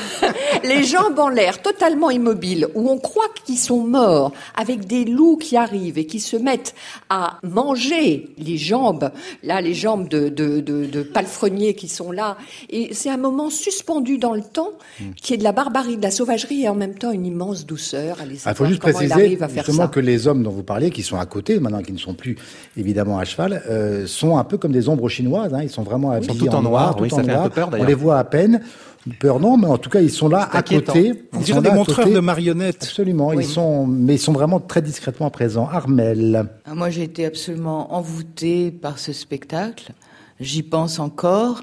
[SPEAKER 4] Les jambes en l'air, totalement immobiles, où on croit qu'ils sont morts, avec des loups qui arrivent et qui se mettent à manger les jambes, là, les jambes de palefreniers qui sont là. Et c'est un moment suspendu dans le temps, qui est de la barbarie, de la sauvagerie, et en même temps une immense douceur à les savoir.
[SPEAKER 1] Il faut juste
[SPEAKER 4] comment
[SPEAKER 1] préciser
[SPEAKER 4] il arrive à faire
[SPEAKER 1] justement
[SPEAKER 4] ça.
[SPEAKER 1] Que les hommes dont vous parlez, qui sont à côté, maintenant qui ne sont plus évidemment à cheval, sont un peu comme des ombres chinoises. Ils sont vraiment habillés
[SPEAKER 5] tout en noir. Oui, ça fait un peu peur d'ailleurs.
[SPEAKER 1] On les voit à peine. Peur non, mais en tout cas ils sont là à côté.
[SPEAKER 2] On dirait des montreurs de marionnettes.
[SPEAKER 1] Absolument, oui. ils sont vraiment très discrètement présents. Armelle.
[SPEAKER 3] Moi j'ai été absolument envoûtée par ce spectacle. J'y pense encore.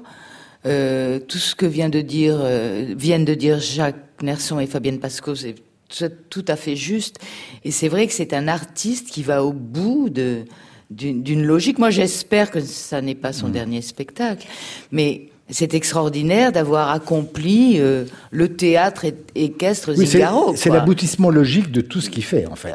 [SPEAKER 3] Tout ce que viennent de dire Jacques Nerson et Fabienne Pascaud, c'est tout à fait juste. Et c'est vrai que c'est un artiste qui va au bout d'une logique. Moi, j'espère que ça n'est pas son dernier spectacle, mais c'est extraordinaire d'avoir accompli le théâtre équestre Zingaro.
[SPEAKER 1] C'est l'aboutissement logique de tout ce qu'il fait, en fait.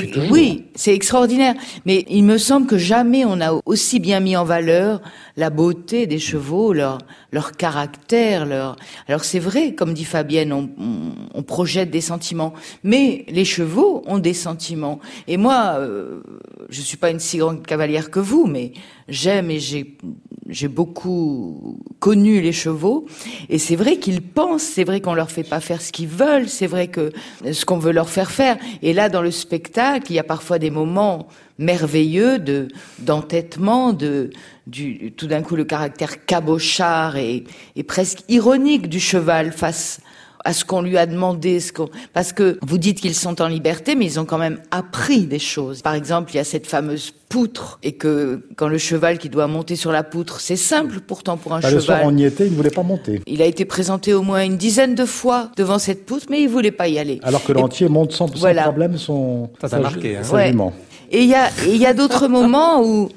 [SPEAKER 3] C'est extraordinaire. Mais il me semble que jamais on a aussi bien mis en valeur la beauté des chevaux, leur caractère, Alors c'est vrai, comme dit Fabienne, on projette des sentiments, mais les chevaux ont des sentiments. Et moi, je suis pas une si grande cavalière que vous, mais j'aime et j'ai beaucoup connu les chevaux, et c'est vrai qu'ils pensent, c'est vrai qu'on leur fait pas faire ce qu'ils veulent, c'est vrai que ce qu'on veut leur faire faire. Et là, dans le spectacle, il y a parfois des moments merveilleux d'entêtement, tout d'un coup le caractère cabochard et presque ironique du cheval face à ce qu'on lui a demandé, parce que vous dites qu'ils sont en liberté, mais ils ont quand même appris des choses. Par exemple, il y a cette fameuse poutre, et que quand le cheval qui doit monter sur la poutre, c'est simple pourtant pour un cheval.
[SPEAKER 1] Le soir, on y était, il ne voulait pas monter.
[SPEAKER 3] Il a été présenté au moins une dizaine de fois devant cette poutre, mais il voulait pas y aller.
[SPEAKER 1] Alors que l'entier monte sans problème son
[SPEAKER 5] ça a marqué,
[SPEAKER 1] jument.
[SPEAKER 3] Et il y a d'autres moments où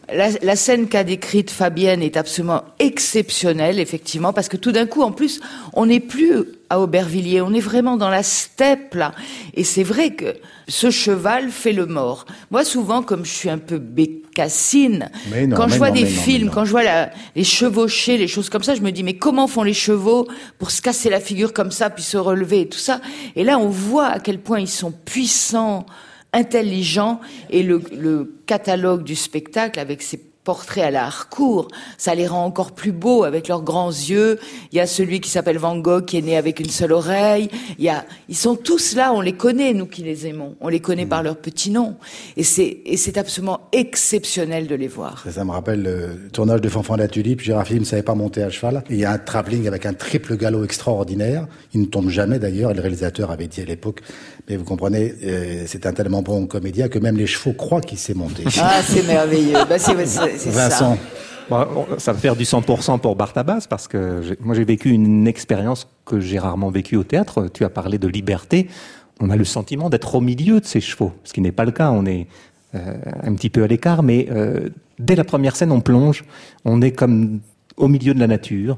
[SPEAKER 3] la scène qu'a décrite Fabienne est absolument exceptionnelle, effectivement, parce que tout d'un coup, en plus, on n'est plus à Aubervilliers, on est vraiment dans la steppe, là. Et c'est vrai que ce cheval fait le mort. Moi, souvent, comme je suis un peu bécassine, quand je vois des films, quand je vois les chevauchés, les choses comme ça, je me dis, mais comment font les chevaux pour se casser la figure comme ça, puis se relever et tout ça? Et là, on voit à quel point ils sont puissants, intelligent, et le catalogue du spectacle avec ses portraits à la Harcourt, ça les rend encore plus beaux avec leurs grands yeux. Il y a celui qui s'appelle Van Gogh qui est né avec une seule oreille. Ils sont tous là, on les connaît, nous qui les aimons. On les connaît par leur petit nom. Et c'est absolument exceptionnel de les voir.
[SPEAKER 1] Ça me rappelle le tournage de Fanfan la Tulipe. Gérard Philippe ne savait pas monter à cheval. Il y a un travelling avec un triple galop extraordinaire. Il ne tombe jamais d'ailleurs. Le réalisateur avait dit à l'époque, mais vous comprenez, c'est un tellement bon comédien que même les chevaux croient qu'il sait monter.
[SPEAKER 3] Ah, c'est merveilleux. C'est
[SPEAKER 1] Vincent.
[SPEAKER 5] Bon, ça va faire du 100% pour Bartabas, parce que moi j'ai vécu une expérience que j'ai rarement vécue au théâtre. Tu as parlé de liberté. On a le sentiment d'être au milieu de ces chevaux, ce qui n'est pas le cas. On est un petit peu à l'écart, mais dès la première scène, on plonge. On est comme au milieu de la nature,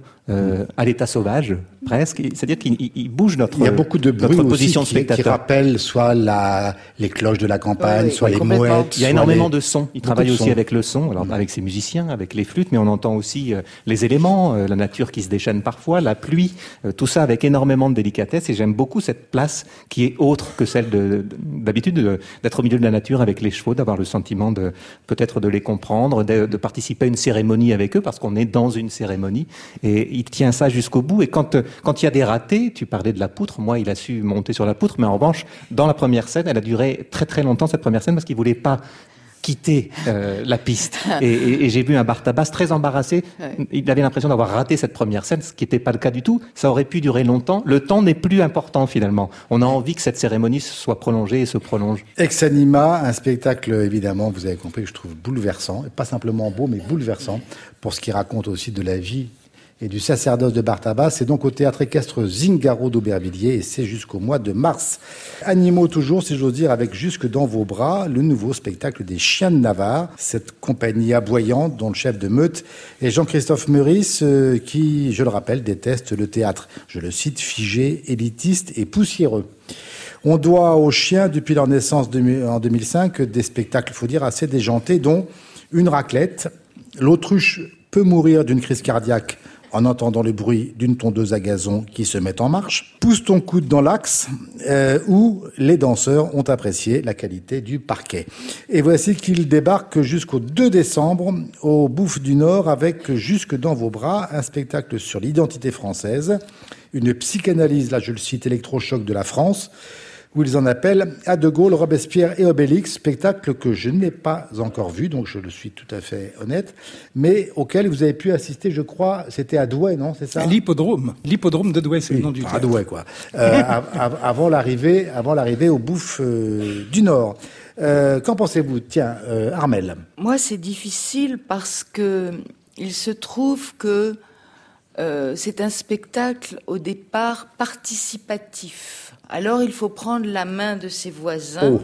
[SPEAKER 5] à l'état sauvage, presque. C'est-à-dire qu'il bouge notre position de spectateur.
[SPEAKER 1] Il y a beaucoup de bruit aussi qui rappelle soit les cloches de la campagne, soit les mouettes.
[SPEAKER 5] Il y a énormément de sons. Il travaille aussi avec le son, alors avec ses musiciens, avec les flûtes, mais on entend aussi les éléments, la nature qui se déchaîne parfois, la pluie, tout ça avec énormément de délicatesse. Et j'aime beaucoup cette place qui est autre que celle d'habitude d'être au milieu de la nature avec les chevaux, d'avoir le sentiment peut-être de les comprendre, de participer à une cérémonie avec eux, parce qu'on est dans une cérémonie. Et il tient ça jusqu'au bout. Et quand il y a des ratés, tu parlais de la poutre, moi il a su monter sur la poutre, mais en revanche, dans la première scène, elle a duré très très longtemps, cette première scène, parce qu'il voulait pas quitter la piste. Et j'ai vu un Bartabas très embarrassé. Il avait l'impression d'avoir raté cette première scène, ce qui n'était pas le cas du tout. Ça aurait pu durer longtemps. Le temps n'est plus important finalement. On a envie que cette cérémonie soit prolongée et se prolonge.
[SPEAKER 1] Ex Anima, un spectacle évidemment, vous avez compris, que je trouve bouleversant, et pas simplement beau, mais bouleversant, pour ce qui raconte aussi de la vie et du sacerdoce de Bartabas. C'est donc au théâtre équestre Zingaro d'Aubervilliers, et c'est jusqu'au mois de mars. Animaux toujours, si j'ose dire, avec Jusque dans vos bras, le nouveau spectacle des Chiens de Navarre, cette compagnie aboyante dont le chef de meute est Jean-Christophe Meurice, qui, je le rappelle, déteste le théâtre, je le cite, figé, élitiste et poussiéreux. On doit aux chiens, depuis leur naissance en 2005, des spectacles, il faut dire, assez déjantés, dont une raclette. L'autruche peut mourir d'une crise cardiaque en entendant le bruit d'une tondeuse à gazon qui se met en marche. Pousse ton coude dans l'axe, où les danseurs ont apprécié la qualité du parquet. Et voici qu'ils débarquent jusqu'au 2 décembre au Bouffe du Nord avec Jusque dans vos bras, un spectacle sur l'identité française, une psychanalyse, là je le cite, électrochoc de la France, où ils en appellent à De Gaulle, Robespierre et Obélix, spectacle que je n'ai pas encore vu, donc je le suis tout à fait honnête, mais auquel vous avez pu assister, je crois, c'était à Douai, non, c'est ça ?
[SPEAKER 2] À l'hippodrome de Douai, c'est le nom du théâtre.
[SPEAKER 1] À Douai, quoi. Avant l'arrivée au Bouffe du Nord. Qu'en pensez-vous ? Tiens, Armelle.
[SPEAKER 3] Moi, c'est difficile parce que il se trouve que c'est un spectacle au départ participatif. Alors il faut prendre la main de ses voisins.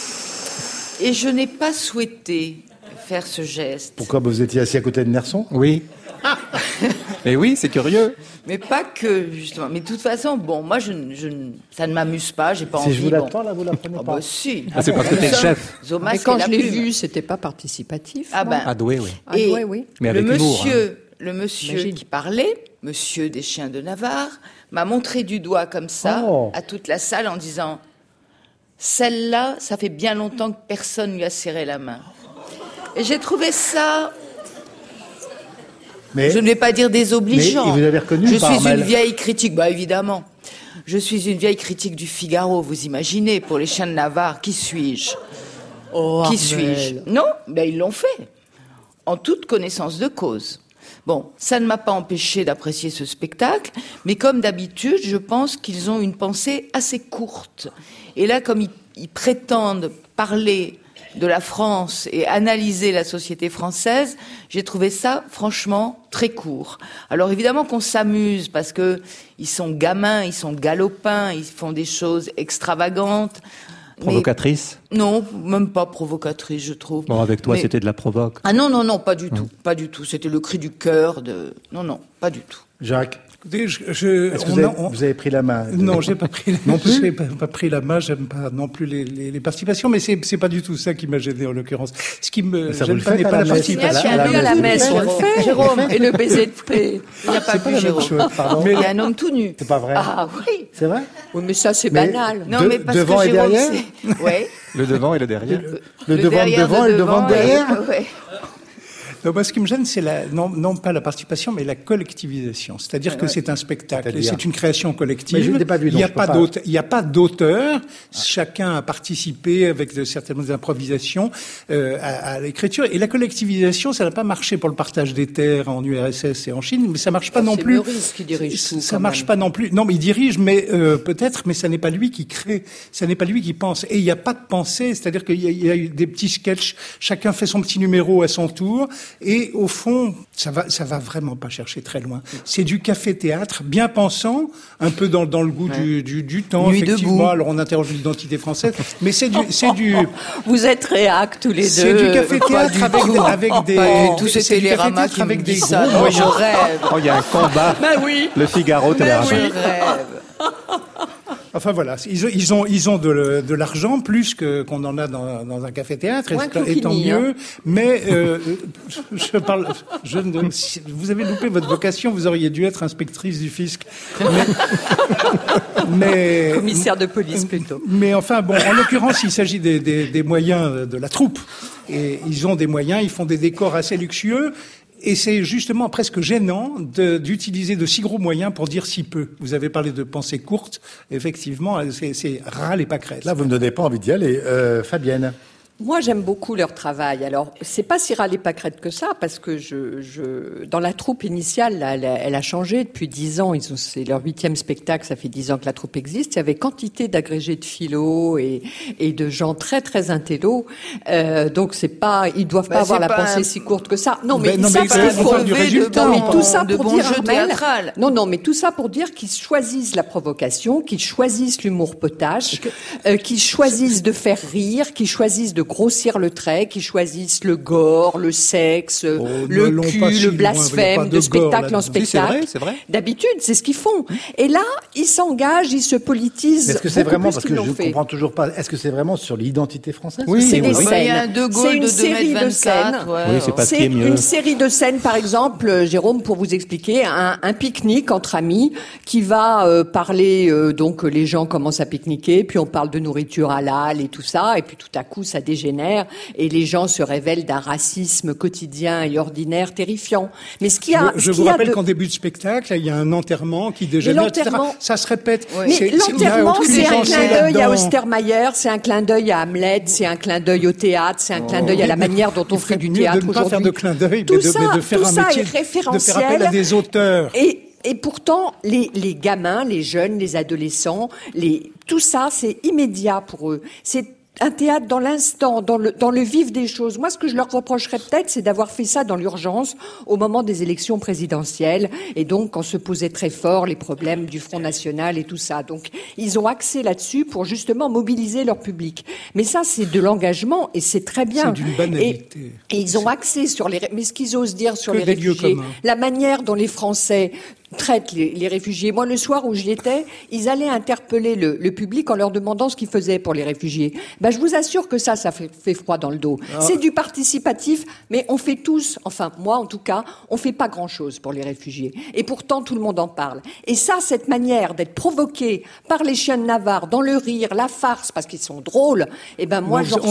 [SPEAKER 3] Et je n'ai pas souhaité faire ce geste.
[SPEAKER 1] Pourquoi vous étiez assis à côté de Nerson ?
[SPEAKER 5] Oui. Mais oui, c'est curieux.
[SPEAKER 3] Mais pas que, justement. Mais de toute façon, bon, moi, ça ne m'amuse pas, j'ai pas envie.
[SPEAKER 1] Si je vous l'attends, là, vous la prenez pas.
[SPEAKER 3] Bah si.
[SPEAKER 5] C'est parce que t'es le chef.
[SPEAKER 4] Mais quand je l'ai vu, c'était pas participatif.
[SPEAKER 3] Ah ben.
[SPEAKER 5] À Douai, oui.
[SPEAKER 3] Et
[SPEAKER 4] Douai, oui.
[SPEAKER 5] Mais avec
[SPEAKER 3] le monsieur qui parlait, monsieur des Chiens de Navarre, m'a montré du doigt comme ça à toute la salle en disant « Celle-là, ça fait bien longtemps que personne lui a serré la main. » Et j'ai trouvé ça, je ne vais pas dire désobligeant.
[SPEAKER 1] Mais vous avez reconnu
[SPEAKER 3] je suis une vieille critique, bah évidemment. Je suis une vieille critique du Figaro, vous imaginez, pour les Chiens de Navarre, qui suis-je ? Qui suis-je ? Non, ben ils l'ont fait, en toute connaissance de cause. Bon, ça ne m'a pas empêché d'apprécier ce spectacle, mais comme d'habitude, je pense qu'ils ont une pensée assez courte. Et là, comme ils prétendent parler de la France et analyser la société française, j'ai trouvé ça franchement très court. Alors évidemment qu'on s'amuse parce que ils sont gamins, ils sont galopins, ils font des choses extravagantes.
[SPEAKER 5] Provocatrice?
[SPEAKER 3] Non, même pas provocatrice, je trouve.
[SPEAKER 5] Bon, avec toi, c'était de la provoque.
[SPEAKER 3] Ah non, pas du tout, pas du tout. C'était le cri du cœur Non, pas du tout.
[SPEAKER 1] Jacques?
[SPEAKER 2] Écoutez,
[SPEAKER 1] est-ce que vous avez pris la main?
[SPEAKER 2] Non, j'ai pas pris. Non plus. J'ai pas pris la main. J'aime pas non plus les participations, mais c'est pas du tout ça qui m'a gêné en l'occurrence. Ce qui me gêne pas n'est pas la participation.
[SPEAKER 4] À la messe, on le fait. Jérôme et le baiser de paix.
[SPEAKER 3] Il n'y a pas plus Jérôme. Mais il y a un homme tout nu.
[SPEAKER 1] C'est pas vrai.
[SPEAKER 4] Ah oui.
[SPEAKER 1] C'est vrai.
[SPEAKER 4] Oui, mais ça c'est banal.
[SPEAKER 3] Non, mais parce
[SPEAKER 1] devant
[SPEAKER 3] que
[SPEAKER 1] et
[SPEAKER 3] Jérôme,
[SPEAKER 1] derrière.
[SPEAKER 3] Ouais.
[SPEAKER 5] Le devant et le derrière.
[SPEAKER 1] Le devant devant et le devant derrière.
[SPEAKER 3] Ouais.
[SPEAKER 2] Non, moi, ce qui me gêne, c'est non pas la participation, mais la collectivisation. C'est-à-dire que c'est un spectacle, et c'est une création collective.
[SPEAKER 1] Mais je n'ai pas vu, donc
[SPEAKER 2] il n'y a pas d'auteur. Chacun a participé avec certaines improvisations à l'écriture. Et la collectivisation, ça n'a pas marché pour le partage des terres en URSS et en Chine, mais ça marche pas non plus.
[SPEAKER 4] C'est Meurice qui dirige tout.
[SPEAKER 2] Ça marche pas non plus. Non, mais il dirige, mais peut-être, mais ça n'est pas lui qui crée. Ça n'est pas lui qui pense. Et il n'y a pas de pensée. C'est-à-dire qu'il y a eu des petits sketchs. Chacun fait son petit numéro à son tour. Et au fond, ça va vraiment pas chercher très loin. C'est du café-théâtre, bien pensant, un peu dans le goût du temps,
[SPEAKER 3] Nuit
[SPEAKER 2] effectivement.
[SPEAKER 3] debout.
[SPEAKER 2] Alors on interroge l'identité française, mais c'est du.
[SPEAKER 4] Vous êtes réac tous les deux.
[SPEAKER 2] C'est du café-théâtre avec des.
[SPEAKER 3] Tous ces téléramas qui
[SPEAKER 2] avec
[SPEAKER 3] me
[SPEAKER 2] des
[SPEAKER 3] disent ça.
[SPEAKER 2] groupes.
[SPEAKER 3] Moi, je rêve.
[SPEAKER 5] Oh, il y a un combat.
[SPEAKER 4] Ben oui.
[SPEAKER 5] Le Figaro, Télérama.
[SPEAKER 3] Je rêve.
[SPEAKER 2] Enfin voilà, ils ont de l'argent plus qu'on en a dans un café-théâtre, et tant mieux. Mais vous avez loupé votre vocation, vous auriez dû être inspectrice du fisc. Mais
[SPEAKER 4] commissaire de police plutôt.
[SPEAKER 2] Mais enfin bon, en l'occurrence, il s'agit des moyens de la troupe, et ils ont des moyens, ils font des décors assez luxueux. Et c'est justement presque gênant d'utiliser de si gros moyens pour dire si peu. Vous avez parlé de pensée courte. Effectivement, c'est râle et pas crête.
[SPEAKER 1] Là, vous ne donnez pas envie d'y aller. Fabienne?
[SPEAKER 4] Moi, j'aime beaucoup leur travail. Alors, c'est pas si râle et pas crête que ça, parce que dans la troupe initiale, là, elle a changé depuis 10 ans. C'est leur 8e spectacle, ça fait 10 ans que la troupe existe. Il y avait quantité d'agrégés de philo et de gens très, très intellos. Donc, ils doivent pas avoir la pensée si courte que ça. Non, mais ça,
[SPEAKER 2] on parle du résultat.
[SPEAKER 4] Non, mais tout ça pour
[SPEAKER 3] bon
[SPEAKER 4] dire,
[SPEAKER 3] jeu théâtral.
[SPEAKER 4] Non, mais tout ça pour dire qu'ils choisissent la provocation, qu'ils choisissent l'humour potache, qu'ils choisissent de faire rire, qu'ils choisissent de grossir le trait, qui choisissent le gore, le sexe, le cul, le blasphème, de spectacle en spectacle.
[SPEAKER 5] C'est vrai.
[SPEAKER 4] D'habitude, c'est ce qu'ils font. Et là, ils s'engagent, ils se politisent.
[SPEAKER 1] Mais est-ce que c'est vraiment, parce que je ne comprends toujours pas, est-ce que c'est vraiment sur l'identité française?
[SPEAKER 4] Oui, c'est des scènes.
[SPEAKER 3] Il y a un De Gaulle de 2,24 m.
[SPEAKER 5] Oui, c'est pas ce qui est mieux.
[SPEAKER 4] Une série de scènes, par exemple, Jérôme, pour vous expliquer, un pique-nique entre amis qui va parler, donc les gens commencent à pique-niquer, puis on parle de nourriture halal et tout ça, et puis tout à coup, ça dégénère, et les gens se révèlent d'un racisme quotidien et ordinaire terrifiant. Mais
[SPEAKER 2] je vous rappelle qu'en début de spectacle, il y a un enterrement qui dégénère, etc. Ça se répète.
[SPEAKER 4] Mais l'enterrement, c'est un clin d'œil à Ostermayer, c'est un clin d'œil à Hamlet, c'est un clin d'œil au théâtre, c'est un clin d'œil à la manière dont on fait du théâtre aujourd'hui.
[SPEAKER 2] De ne pas faire de clin d'œil, mais de faire un métier, de faire appel à des auteurs.
[SPEAKER 4] Et pourtant, les gamins, les jeunes, les adolescents, tout ça, c'est immédiat pour eux. C'est un théâtre dans l'instant, dans le vif des choses. Moi, ce que je leur reprocherais peut-être, c'est d'avoir fait ça dans l'urgence, au moment des élections présidentielles, et donc quand se posaient très fort les problèmes du Front National et tout ça. Donc, ils ont axé là-dessus pour justement mobiliser leur public. Mais ça, c'est de l'engagement, et c'est très bien.
[SPEAKER 2] C'est d'une banalité.
[SPEAKER 4] Et ils ont axé sur mais ce qu'ils osent dire sur les réfugiés, la manière dont les Français traitent les réfugiés. Moi, le soir où j'y étais, ils allaient interpeller le public en leur demandant ce qu'ils faisaient pour les réfugiés. Je vous assure que ça fait froid dans le dos. C'est du participatif, mais on fait tous, enfin moi en tout cas, on fait pas grand-chose pour les réfugiés. Et pourtant, tout le monde en parle. Et ça, cette manière d'être provoqué par les chiens de Navarre, dans le rire, la farce, parce qu'ils sont drôles, moi j'en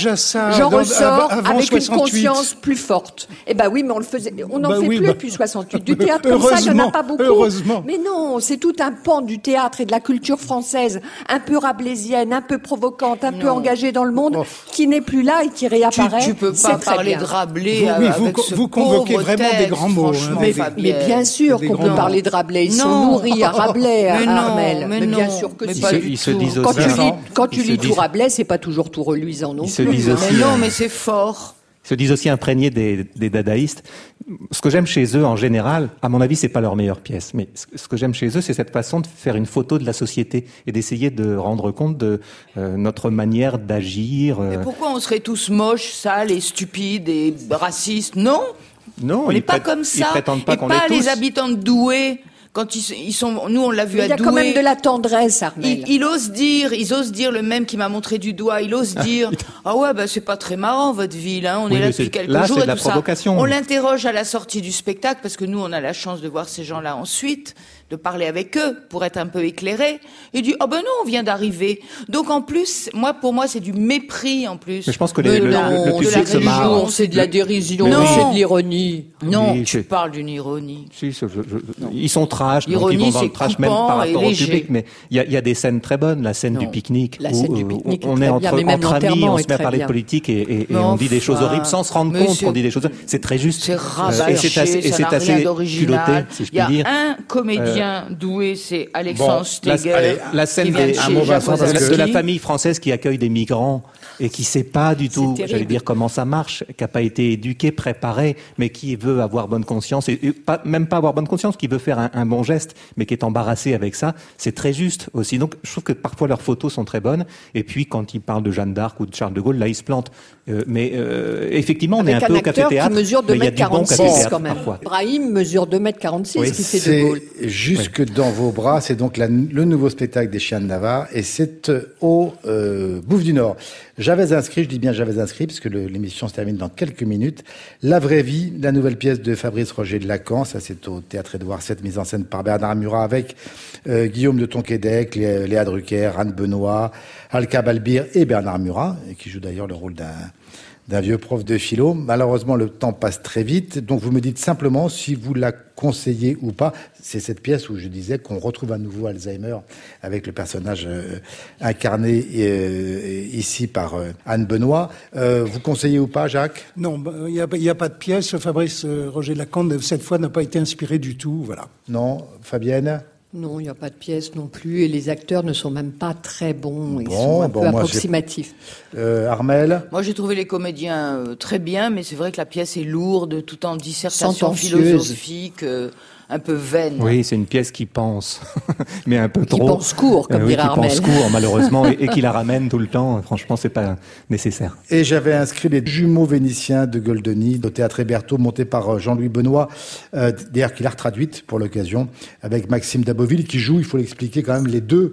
[SPEAKER 4] ressors avec
[SPEAKER 2] 68.
[SPEAKER 4] Une conscience plus forte. Oui, mais on le faisait, on n'en fait plus depuis 68. Du théâtre comme ça, il n'y en a pas beaucoup.
[SPEAKER 2] Heureusement.
[SPEAKER 4] Mais non, c'est tout un pan du théâtre et de la culture française, un peu rabelaisienne, un peu provocante, un peu engagée dans le monde, qui n'est plus là et qui réapparaît.
[SPEAKER 3] Tu peux pas parler de Rabelais
[SPEAKER 2] vous convoquez vraiment des grands mots.
[SPEAKER 4] Mais bien sûr qu'on peut parler de Rabelais. Ils sont nourris à Rabelais, à Armel. Mais bien sûr que si.
[SPEAKER 5] Ils se disent
[SPEAKER 4] quand tu lis tout Rabelais, c'est pas toujours tout reluisant non plus.
[SPEAKER 3] Mais non, mais c'est fort.
[SPEAKER 5] se disent aussi imprégnés des dadaïstes. Ce que j'aime chez eux, en général, à mon avis, c'est pas leur meilleure pièce, mais ce que j'aime chez eux, c'est cette façon de faire une photo de la société et d'essayer de rendre compte de notre manière d'agir.
[SPEAKER 3] Mais pourquoi on serait tous moches, sales et stupides et racistes? Non, on n'est pas comme ça.
[SPEAKER 5] Ils prétendent pas qu'on
[SPEAKER 3] l'est tous.
[SPEAKER 5] Les
[SPEAKER 3] les habitants de Douai. Quand ils sont, nous on l'a vu à Douai.
[SPEAKER 4] Il y a quand même de la tendresse, Armel.
[SPEAKER 3] Ils osent dire, le même qui m'a montré du doigt, il ose dire, c'est pas très marrant votre ville, hein, on est là depuis quelques jours
[SPEAKER 5] c'est
[SPEAKER 3] et
[SPEAKER 5] de la
[SPEAKER 3] tout ça.
[SPEAKER 5] provocation.
[SPEAKER 3] On l'interroge à la sortie du spectacle parce que nous on a la chance de voir ces gens-là ensuite, de parler avec eux pour être un peu éclairés. Il dit, non, on vient d'arriver. Donc en plus, pour moi c'est du mépris en plus.
[SPEAKER 5] Mais je pense que le public se marre.
[SPEAKER 4] C'est de la dérision, c'est de l'ironie.
[SPEAKER 3] Non,
[SPEAKER 5] oui,
[SPEAKER 3] tu parles d'une ironie.
[SPEAKER 5] Si, ils sont trash, donc ils vont dans le trash même par rapport au public, mais il y a des scènes très bonnes, la scène du pique-nique, où on est entre amis, on se met à parler de politique et on dit des choses horribles sans se rendre compte qu'on dit des choses. C'est très juste.
[SPEAKER 3] C'est rabâché, ça n'a rien d'original.
[SPEAKER 5] Si je
[SPEAKER 3] puis dire. Il y a un
[SPEAKER 5] bien
[SPEAKER 3] doué, c'est Alexandre Steger.
[SPEAKER 5] La scène de la famille française qui accueille des migrants et qui sait pas du tout, j'allais dire, comment ça marche, qui a pas été éduqué, préparé, mais qui veut avoir bonne conscience et même pas avoir bonne conscience, qui veut faire un bon geste, mais qui est embarrassé avec ça, c'est très juste aussi. Donc, je trouve que parfois leurs photos sont très bonnes. Et puis, quand ils parlent de Jeanne d'Arc ou de Charles de Gaulle, là, ils se plantent. Mais effectivement, on est un peu au café-théâtre.
[SPEAKER 4] Qui mesure 2,46 m quand même.
[SPEAKER 5] Parfois.
[SPEAKER 4] Brahim mesure 2,46 m, qui fait de Gaulle.
[SPEAKER 1] Jusque dans vos bras, c'est donc le nouveau spectacle des Chiens de Navarre, et c'est au Bouffe du Nord. J'avais inscrit, je dis bien j'avais inscrit, parce que l'émission se termine dans quelques minutes, La vraie vie, la nouvelle pièce de Fabrice Roger de Lacan. Ça, c'est au Théâtre Édouard VII, mise en scène par Bernard Murat, avec Guillaume de Tonquédec, Léa Drucker, Anne Benoît, Alka Balbir et Bernard Murat, qui joue d'ailleurs le rôle d'un vieux prof de philo. Malheureusement, le temps passe très vite. Donc, vous me dites simplement si vous la conseillez ou pas. C'est cette pièce où je disais qu'on retrouve à nouveau Alzheimer avec le personnage incarné ici par Anne Benoît. Vous conseillez ou pas, Jacques?
[SPEAKER 2] Non, il y a pas de pièce. Fabrice Roger de Lacan, cette fois, n'a pas été inspiré du tout. Voilà.
[SPEAKER 1] Non, Fabienne?
[SPEAKER 4] Non, il n'y a pas de pièce non plus, et les acteurs ne sont même pas très bons, ils sont un peu approximatifs.
[SPEAKER 1] Armel?
[SPEAKER 3] Moi, j'ai trouvé les comédiens très bien, mais c'est vrai que la pièce est lourde, tout en dissertation philosophique, un peu vaine.
[SPEAKER 5] Oui, c'est une pièce qui pense, mais un peu trop.
[SPEAKER 4] Qui pense court, comme dirait Armel.
[SPEAKER 5] Qui pense court, malheureusement, et qui la ramène tout le temps. Franchement, c'est pas nécessaire.
[SPEAKER 1] Et j'avais inscrit Les Jumeaux vénitiens de Goldoni au Théâtre Hébertot, monté par Jean-Louis Benoît, d'ailleurs qu'il a retraduite pour l'occasion, avec Maxime Daboville, qui joue, il faut l'expliquer quand même, les deux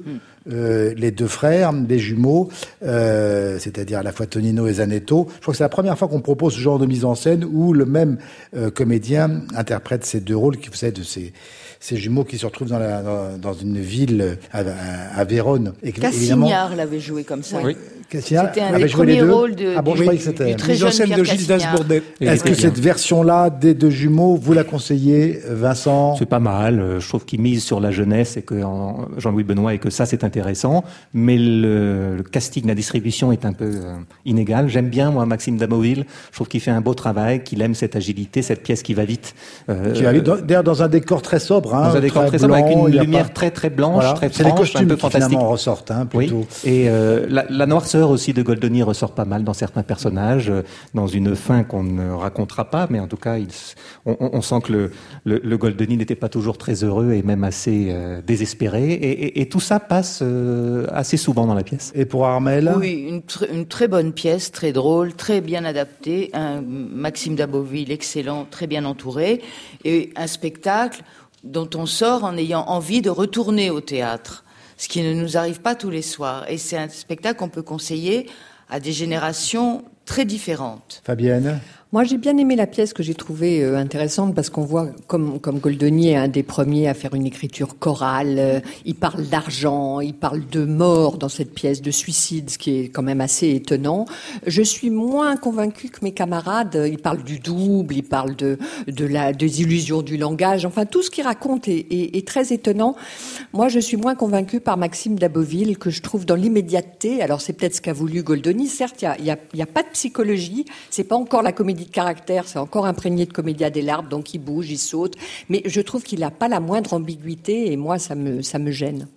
[SPEAKER 1] frères, les jumeaux, c'est-à-dire à la fois Tonino et Zanetto. Je crois que c'est la première fois qu'on propose ce genre de mise en scène où le même comédien interprète ces deux rôles, vous savez, de ces jumeaux qui se retrouvent dans une ville à Vérone.
[SPEAKER 3] Cassignard l'avait joué comme ça.
[SPEAKER 1] Oui.
[SPEAKER 3] C'était un des premiers rôles du très jeune Pierre
[SPEAKER 2] de Gilles d'Asbourdet.
[SPEAKER 1] Est-ce que cette version-là des deux jumeaux, vous la conseillez, Vincent?
[SPEAKER 5] C'est pas mal. Je trouve qu'il mise sur la jeunesse et que Jean-Louis Benoît et que ça c'est intéressant. Mais le casting, la distribution est un peu inégale. J'aime bien moi Maxime Daboville. Je trouve qu'il fait un beau travail, qu'il aime cette agilité, cette pièce qui va vite.
[SPEAKER 1] Qui va vite. D'ailleurs dans un décor très sobre.
[SPEAKER 5] Dans un décor très sobre avec une lumière très très blanche, très franche,
[SPEAKER 1] c'est les costumes
[SPEAKER 5] un peu
[SPEAKER 1] qui
[SPEAKER 5] fantastique.
[SPEAKER 1] Finalement ressortent plutôt.
[SPEAKER 5] Oui. Et la noirceur aussi de Goldoni ressort pas mal dans certains personnages, dans une fin qu'on ne racontera pas, mais en tout cas, on sent que le Goldoni n'était pas toujours très heureux et même assez désespéré. Et tout ça passe assez souvent dans la pièce.
[SPEAKER 1] Et pour Armel?
[SPEAKER 3] Oui, une très bonne pièce, très drôle, très bien adaptée. Un Maxime Daboville excellent, très bien entouré. Et un spectacle dont on sort en ayant envie de retourner au théâtre. Ce qui ne nous arrive pas tous les soirs. Et c'est un spectacle qu'on peut conseiller à des générations très différentes.
[SPEAKER 1] Fabienne?
[SPEAKER 4] Moi, j'ai bien aimé la pièce que j'ai trouvée intéressante parce qu'on voit, comme Goldoni est un des premiers à faire une écriture chorale, il parle d'argent, il parle de mort dans cette pièce, de suicide, ce qui est quand même assez étonnant. Je suis moins convaincue que mes camarades. Il parle du double, il parle des illusions du langage. Enfin, tout ce qu'il raconte est très étonnant. Moi, je suis moins convaincue par Maxime Daboville, que je trouve dans l'immédiateté. Alors, c'est peut-être ce qu'a voulu Goldoni. Certes, il y a pas de psychologie. C'est pas encore la comédie de caractère, c'est encore imprégné de comédia dell'arte, donc il bouge, il saute, mais je trouve qu'il n'a pas la moindre ambiguïté et moi ça me gêne.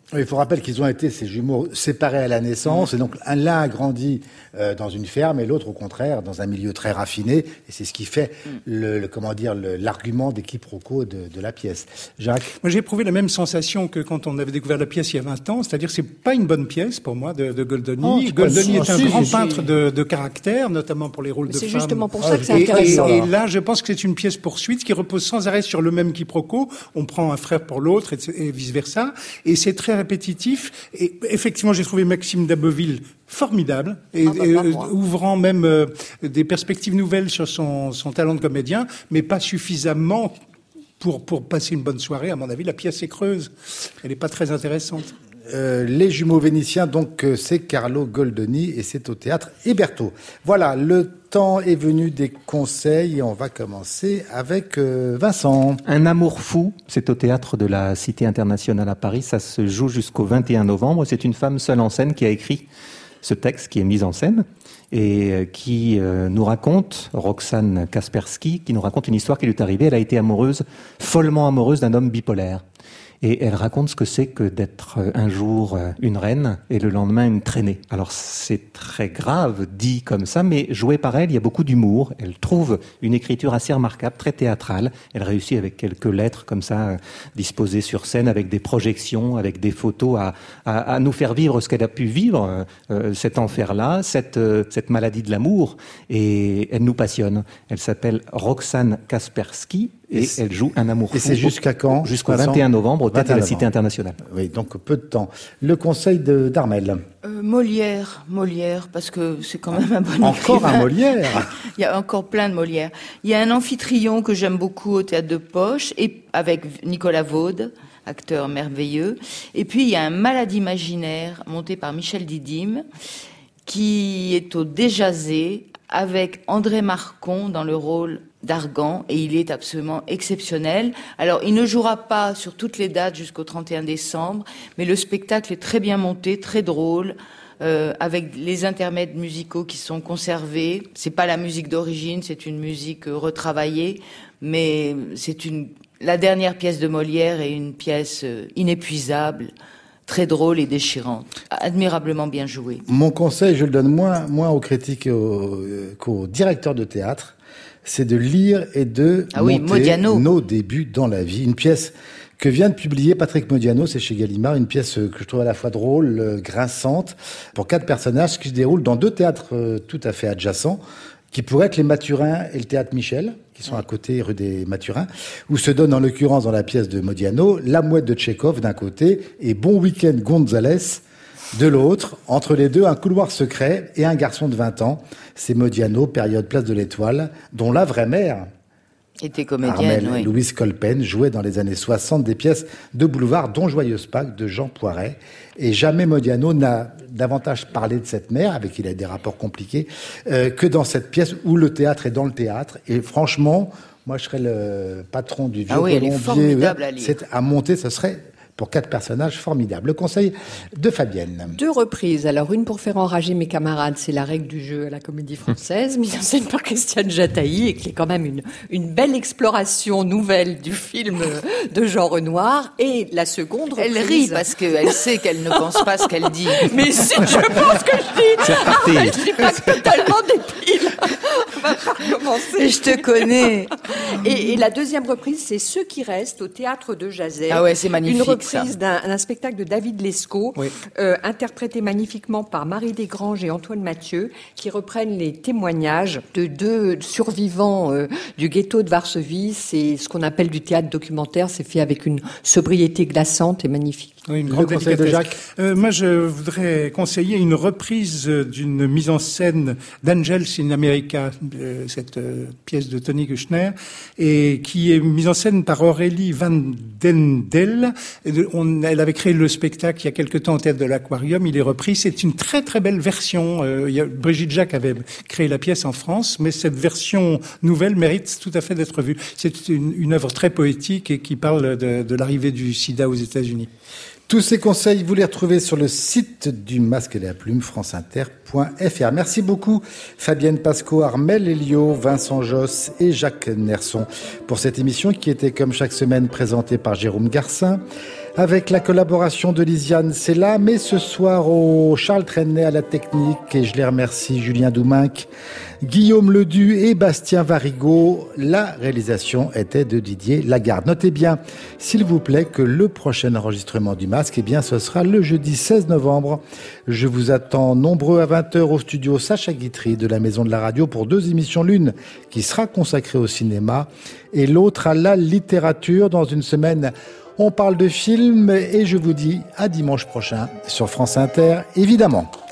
[SPEAKER 1] Il faut rappeler qu'ils ont été, ces jumeaux, séparés à la naissance, et donc l'un a grandi dans une ferme et l'autre, au contraire, dans un milieu très raffiné, et c'est ce qui fait l'argument des quiproquos de la pièce. Jacques?
[SPEAKER 2] Moi, j'ai éprouvé la même sensation que quand on avait découvert la pièce il y a 20 ans, c'est-à-dire que c'est pas une bonne pièce pour moi de Goldoni. Goldoni est un grand peintre de caractère, notamment pour les rôles de femmes.
[SPEAKER 4] C'est justement pour ça que c'est intéressant.
[SPEAKER 2] Et là, je pense que c'est une pièce poursuite qui repose sans arrêt sur le même quiproquo. On prend un frère pour l'autre et vice-versa. Et c'est très répétitif. Et effectivement, j'ai trouvé Maxime d'Abbeville formidable, ouvrant même des perspectives nouvelles sur son talent de comédien, mais pas suffisamment pour passer une bonne soirée. À mon avis, la pièce est creuse. Elle n'est pas très intéressante.
[SPEAKER 1] Les jumeaux vénitiens, donc c'est Carlo Goldoni et c'est au théâtre Hébertot. Voilà, le temps est venu des conseils et on va commencer avec Vincent.
[SPEAKER 5] Un amour fou, c'est au théâtre de la Cité internationale à Paris. Ça se joue jusqu'au 21 novembre. C'est une femme seule en scène qui a écrit ce texte qui est mis en scène et qui nous raconte, Roxane Kaspersky, qui nous raconte une histoire qui lui est arrivée. Elle a été follement amoureuse d'un homme bipolaire. Et elle raconte ce que c'est que d'être un jour une reine et le lendemain une traînée. Alors c'est très grave dit comme ça, mais joué par elle, il y a beaucoup d'humour. Elle trouve une écriture assez remarquable, très théâtrale. Elle réussit avec quelques lettres comme ça, disposées sur scène, avec des projections, avec des photos, à nous faire vivre ce qu'elle a pu vivre, cet enfer-là, cette maladie de l'amour. Et elle nous passionne. Elle s'appelle Roxane Kaspersky. Et elle joue un amour fou.
[SPEAKER 1] Et c'est jusqu'à quand?
[SPEAKER 5] Jusqu'au 21 novembre au théâtre de la Cité internationale.
[SPEAKER 1] Oui, donc peu de temps. Le conseil d'Armelle.
[SPEAKER 3] Molière, parce que c'est quand même un bon
[SPEAKER 1] Encore
[SPEAKER 3] écrivain.
[SPEAKER 1] Un Molière.
[SPEAKER 3] Il y a encore plein de Molière. Il y a un Amphitryon que j'aime beaucoup au théâtre de Poche, et avec Nicolas Vaud, acteur merveilleux. Et puis il y a un Malade imaginaire monté par Michel Didyme, qui est au Déjazé, avec André Marcon dans le rôle d'Argan, et il est absolument exceptionnel. Alors, il ne jouera pas sur toutes les dates jusqu'au 31 décembre, mais le spectacle est très bien monté, très drôle, avec les intermèdes musicaux qui sont conservés. C'est pas la musique d'origine, c'est une musique retravaillée, mais c'est la dernière pièce de Molière est une pièce inépuisable, très drôle et déchirante, admirablement bien jouée.
[SPEAKER 1] Mon conseil, je le donne moins aux critiques qu'aux directeurs de théâtre, c'est de lire et de monter
[SPEAKER 3] Modiano.
[SPEAKER 1] Nos débuts dans la vie. Une pièce que vient de publier Patrick Modiano, c'est chez Gallimard, une pièce que je trouve à la fois drôle, grinçante, pour 4 personnages qui se déroulent dans 2 théâtres tout à fait adjacents, qui pourraient être les Mathurins et le théâtre Michel, qui sont à côté, rue des Mathurins, où se donne en l'occurrence dans la pièce de Modiano, La Mouette de Tchekhov d'un côté et Bon Week-end Gonzalez de l'autre. Entre les deux, un couloir secret et un garçon de 20 ans. C'est Modiano, période Place de l'Étoile, dont la vraie mère
[SPEAKER 3] était comédienne,
[SPEAKER 1] Armelle, Louise Colpen, jouait dans les années 60 des pièces de boulevard, dont Joyeuse Pâques de Jean Poiret. Et jamais Modiano n'a davantage parlé de cette mère, avec qui il a des rapports compliqués, que dans cette pièce où le théâtre est dans le théâtre. Et franchement, moi je serais le patron du Vieux Colombier.
[SPEAKER 3] Elle est formidable à lire.
[SPEAKER 1] C'est à monter, ce serait pour 4 personnages formidables. Le conseil de Fabienne.
[SPEAKER 4] 2 reprises. Alors, une pour faire enrager mes camarades, c'est la règle du jeu à la Comédie Française, mise en scène par Christiane Jataï, et qui est quand même une belle exploration nouvelle du film de Jean Renoir. Et la seconde reprise...
[SPEAKER 3] Elle rit parce qu'elle sait qu'elle ne pense pas ce qu'elle dit.
[SPEAKER 4] Mais si, je pense que je dis. Arrête, je suis pas totalement débile. On va pas recommencer.
[SPEAKER 3] Je te connais.
[SPEAKER 4] Et la deuxième reprise, c'est Ceux qui restent au théâtre de Jazet.
[SPEAKER 3] Ah ouais, c'est magnifique.
[SPEAKER 4] Une reprise d'un spectacle de David Lescaut, interprété magnifiquement par Marie Desgranges et Antoine Mathieu, qui reprennent les témoignages de 2 survivants du ghetto de Varsovie. C'est ce qu'on appelle du théâtre documentaire. C'est fait avec une sobriété glaçante et magnifique.
[SPEAKER 1] Oui, une grande conseil de Jacques.
[SPEAKER 2] Moi, je voudrais conseiller une reprise d'une mise en scène d'Angels in America, cette pièce de Tony Kushner, et qui est mise en scène par Aurélie Van Dendel. Elle avait créé le spectacle il y a quelque temps au théâtre de l'Aquarium. Il est repris. C'est une très très belle version. Brigitte Jacques avait créé la pièce en France, mais cette version nouvelle mérite tout à fait d'être vue. C'est une œuvre très poétique et qui parle de l'arrivée du sida aux États-Unis.
[SPEAKER 1] Tous ces conseils, vous les retrouvez sur le site du Masque et la Plume, franceinter.fr. Merci beaucoup Fabienne Pasco, Armelle Elio, Vincent Josse et Jacques Nerson pour cette émission qui était comme chaque semaine présentée par Jérôme Garcin, avec la collaboration de Lisiane Sella, mais ce soir au Charles Trenet à la technique, et je les remercie, Julien Douminc, Guillaume Ledu et Bastien Varigot. La réalisation était de Didier Lagarde. Notez bien, s'il vous plaît, que le prochain enregistrement du Masque, ce sera le jeudi 16 novembre. Je vous attends nombreux à 20h au studio Sacha Guitry de la Maison de la Radio pour 2 émissions, l'une qui sera consacrée au cinéma et l'autre à la littérature. Dans une semaine, on parle de films et je vous dis à dimanche prochain sur France Inter, évidemment.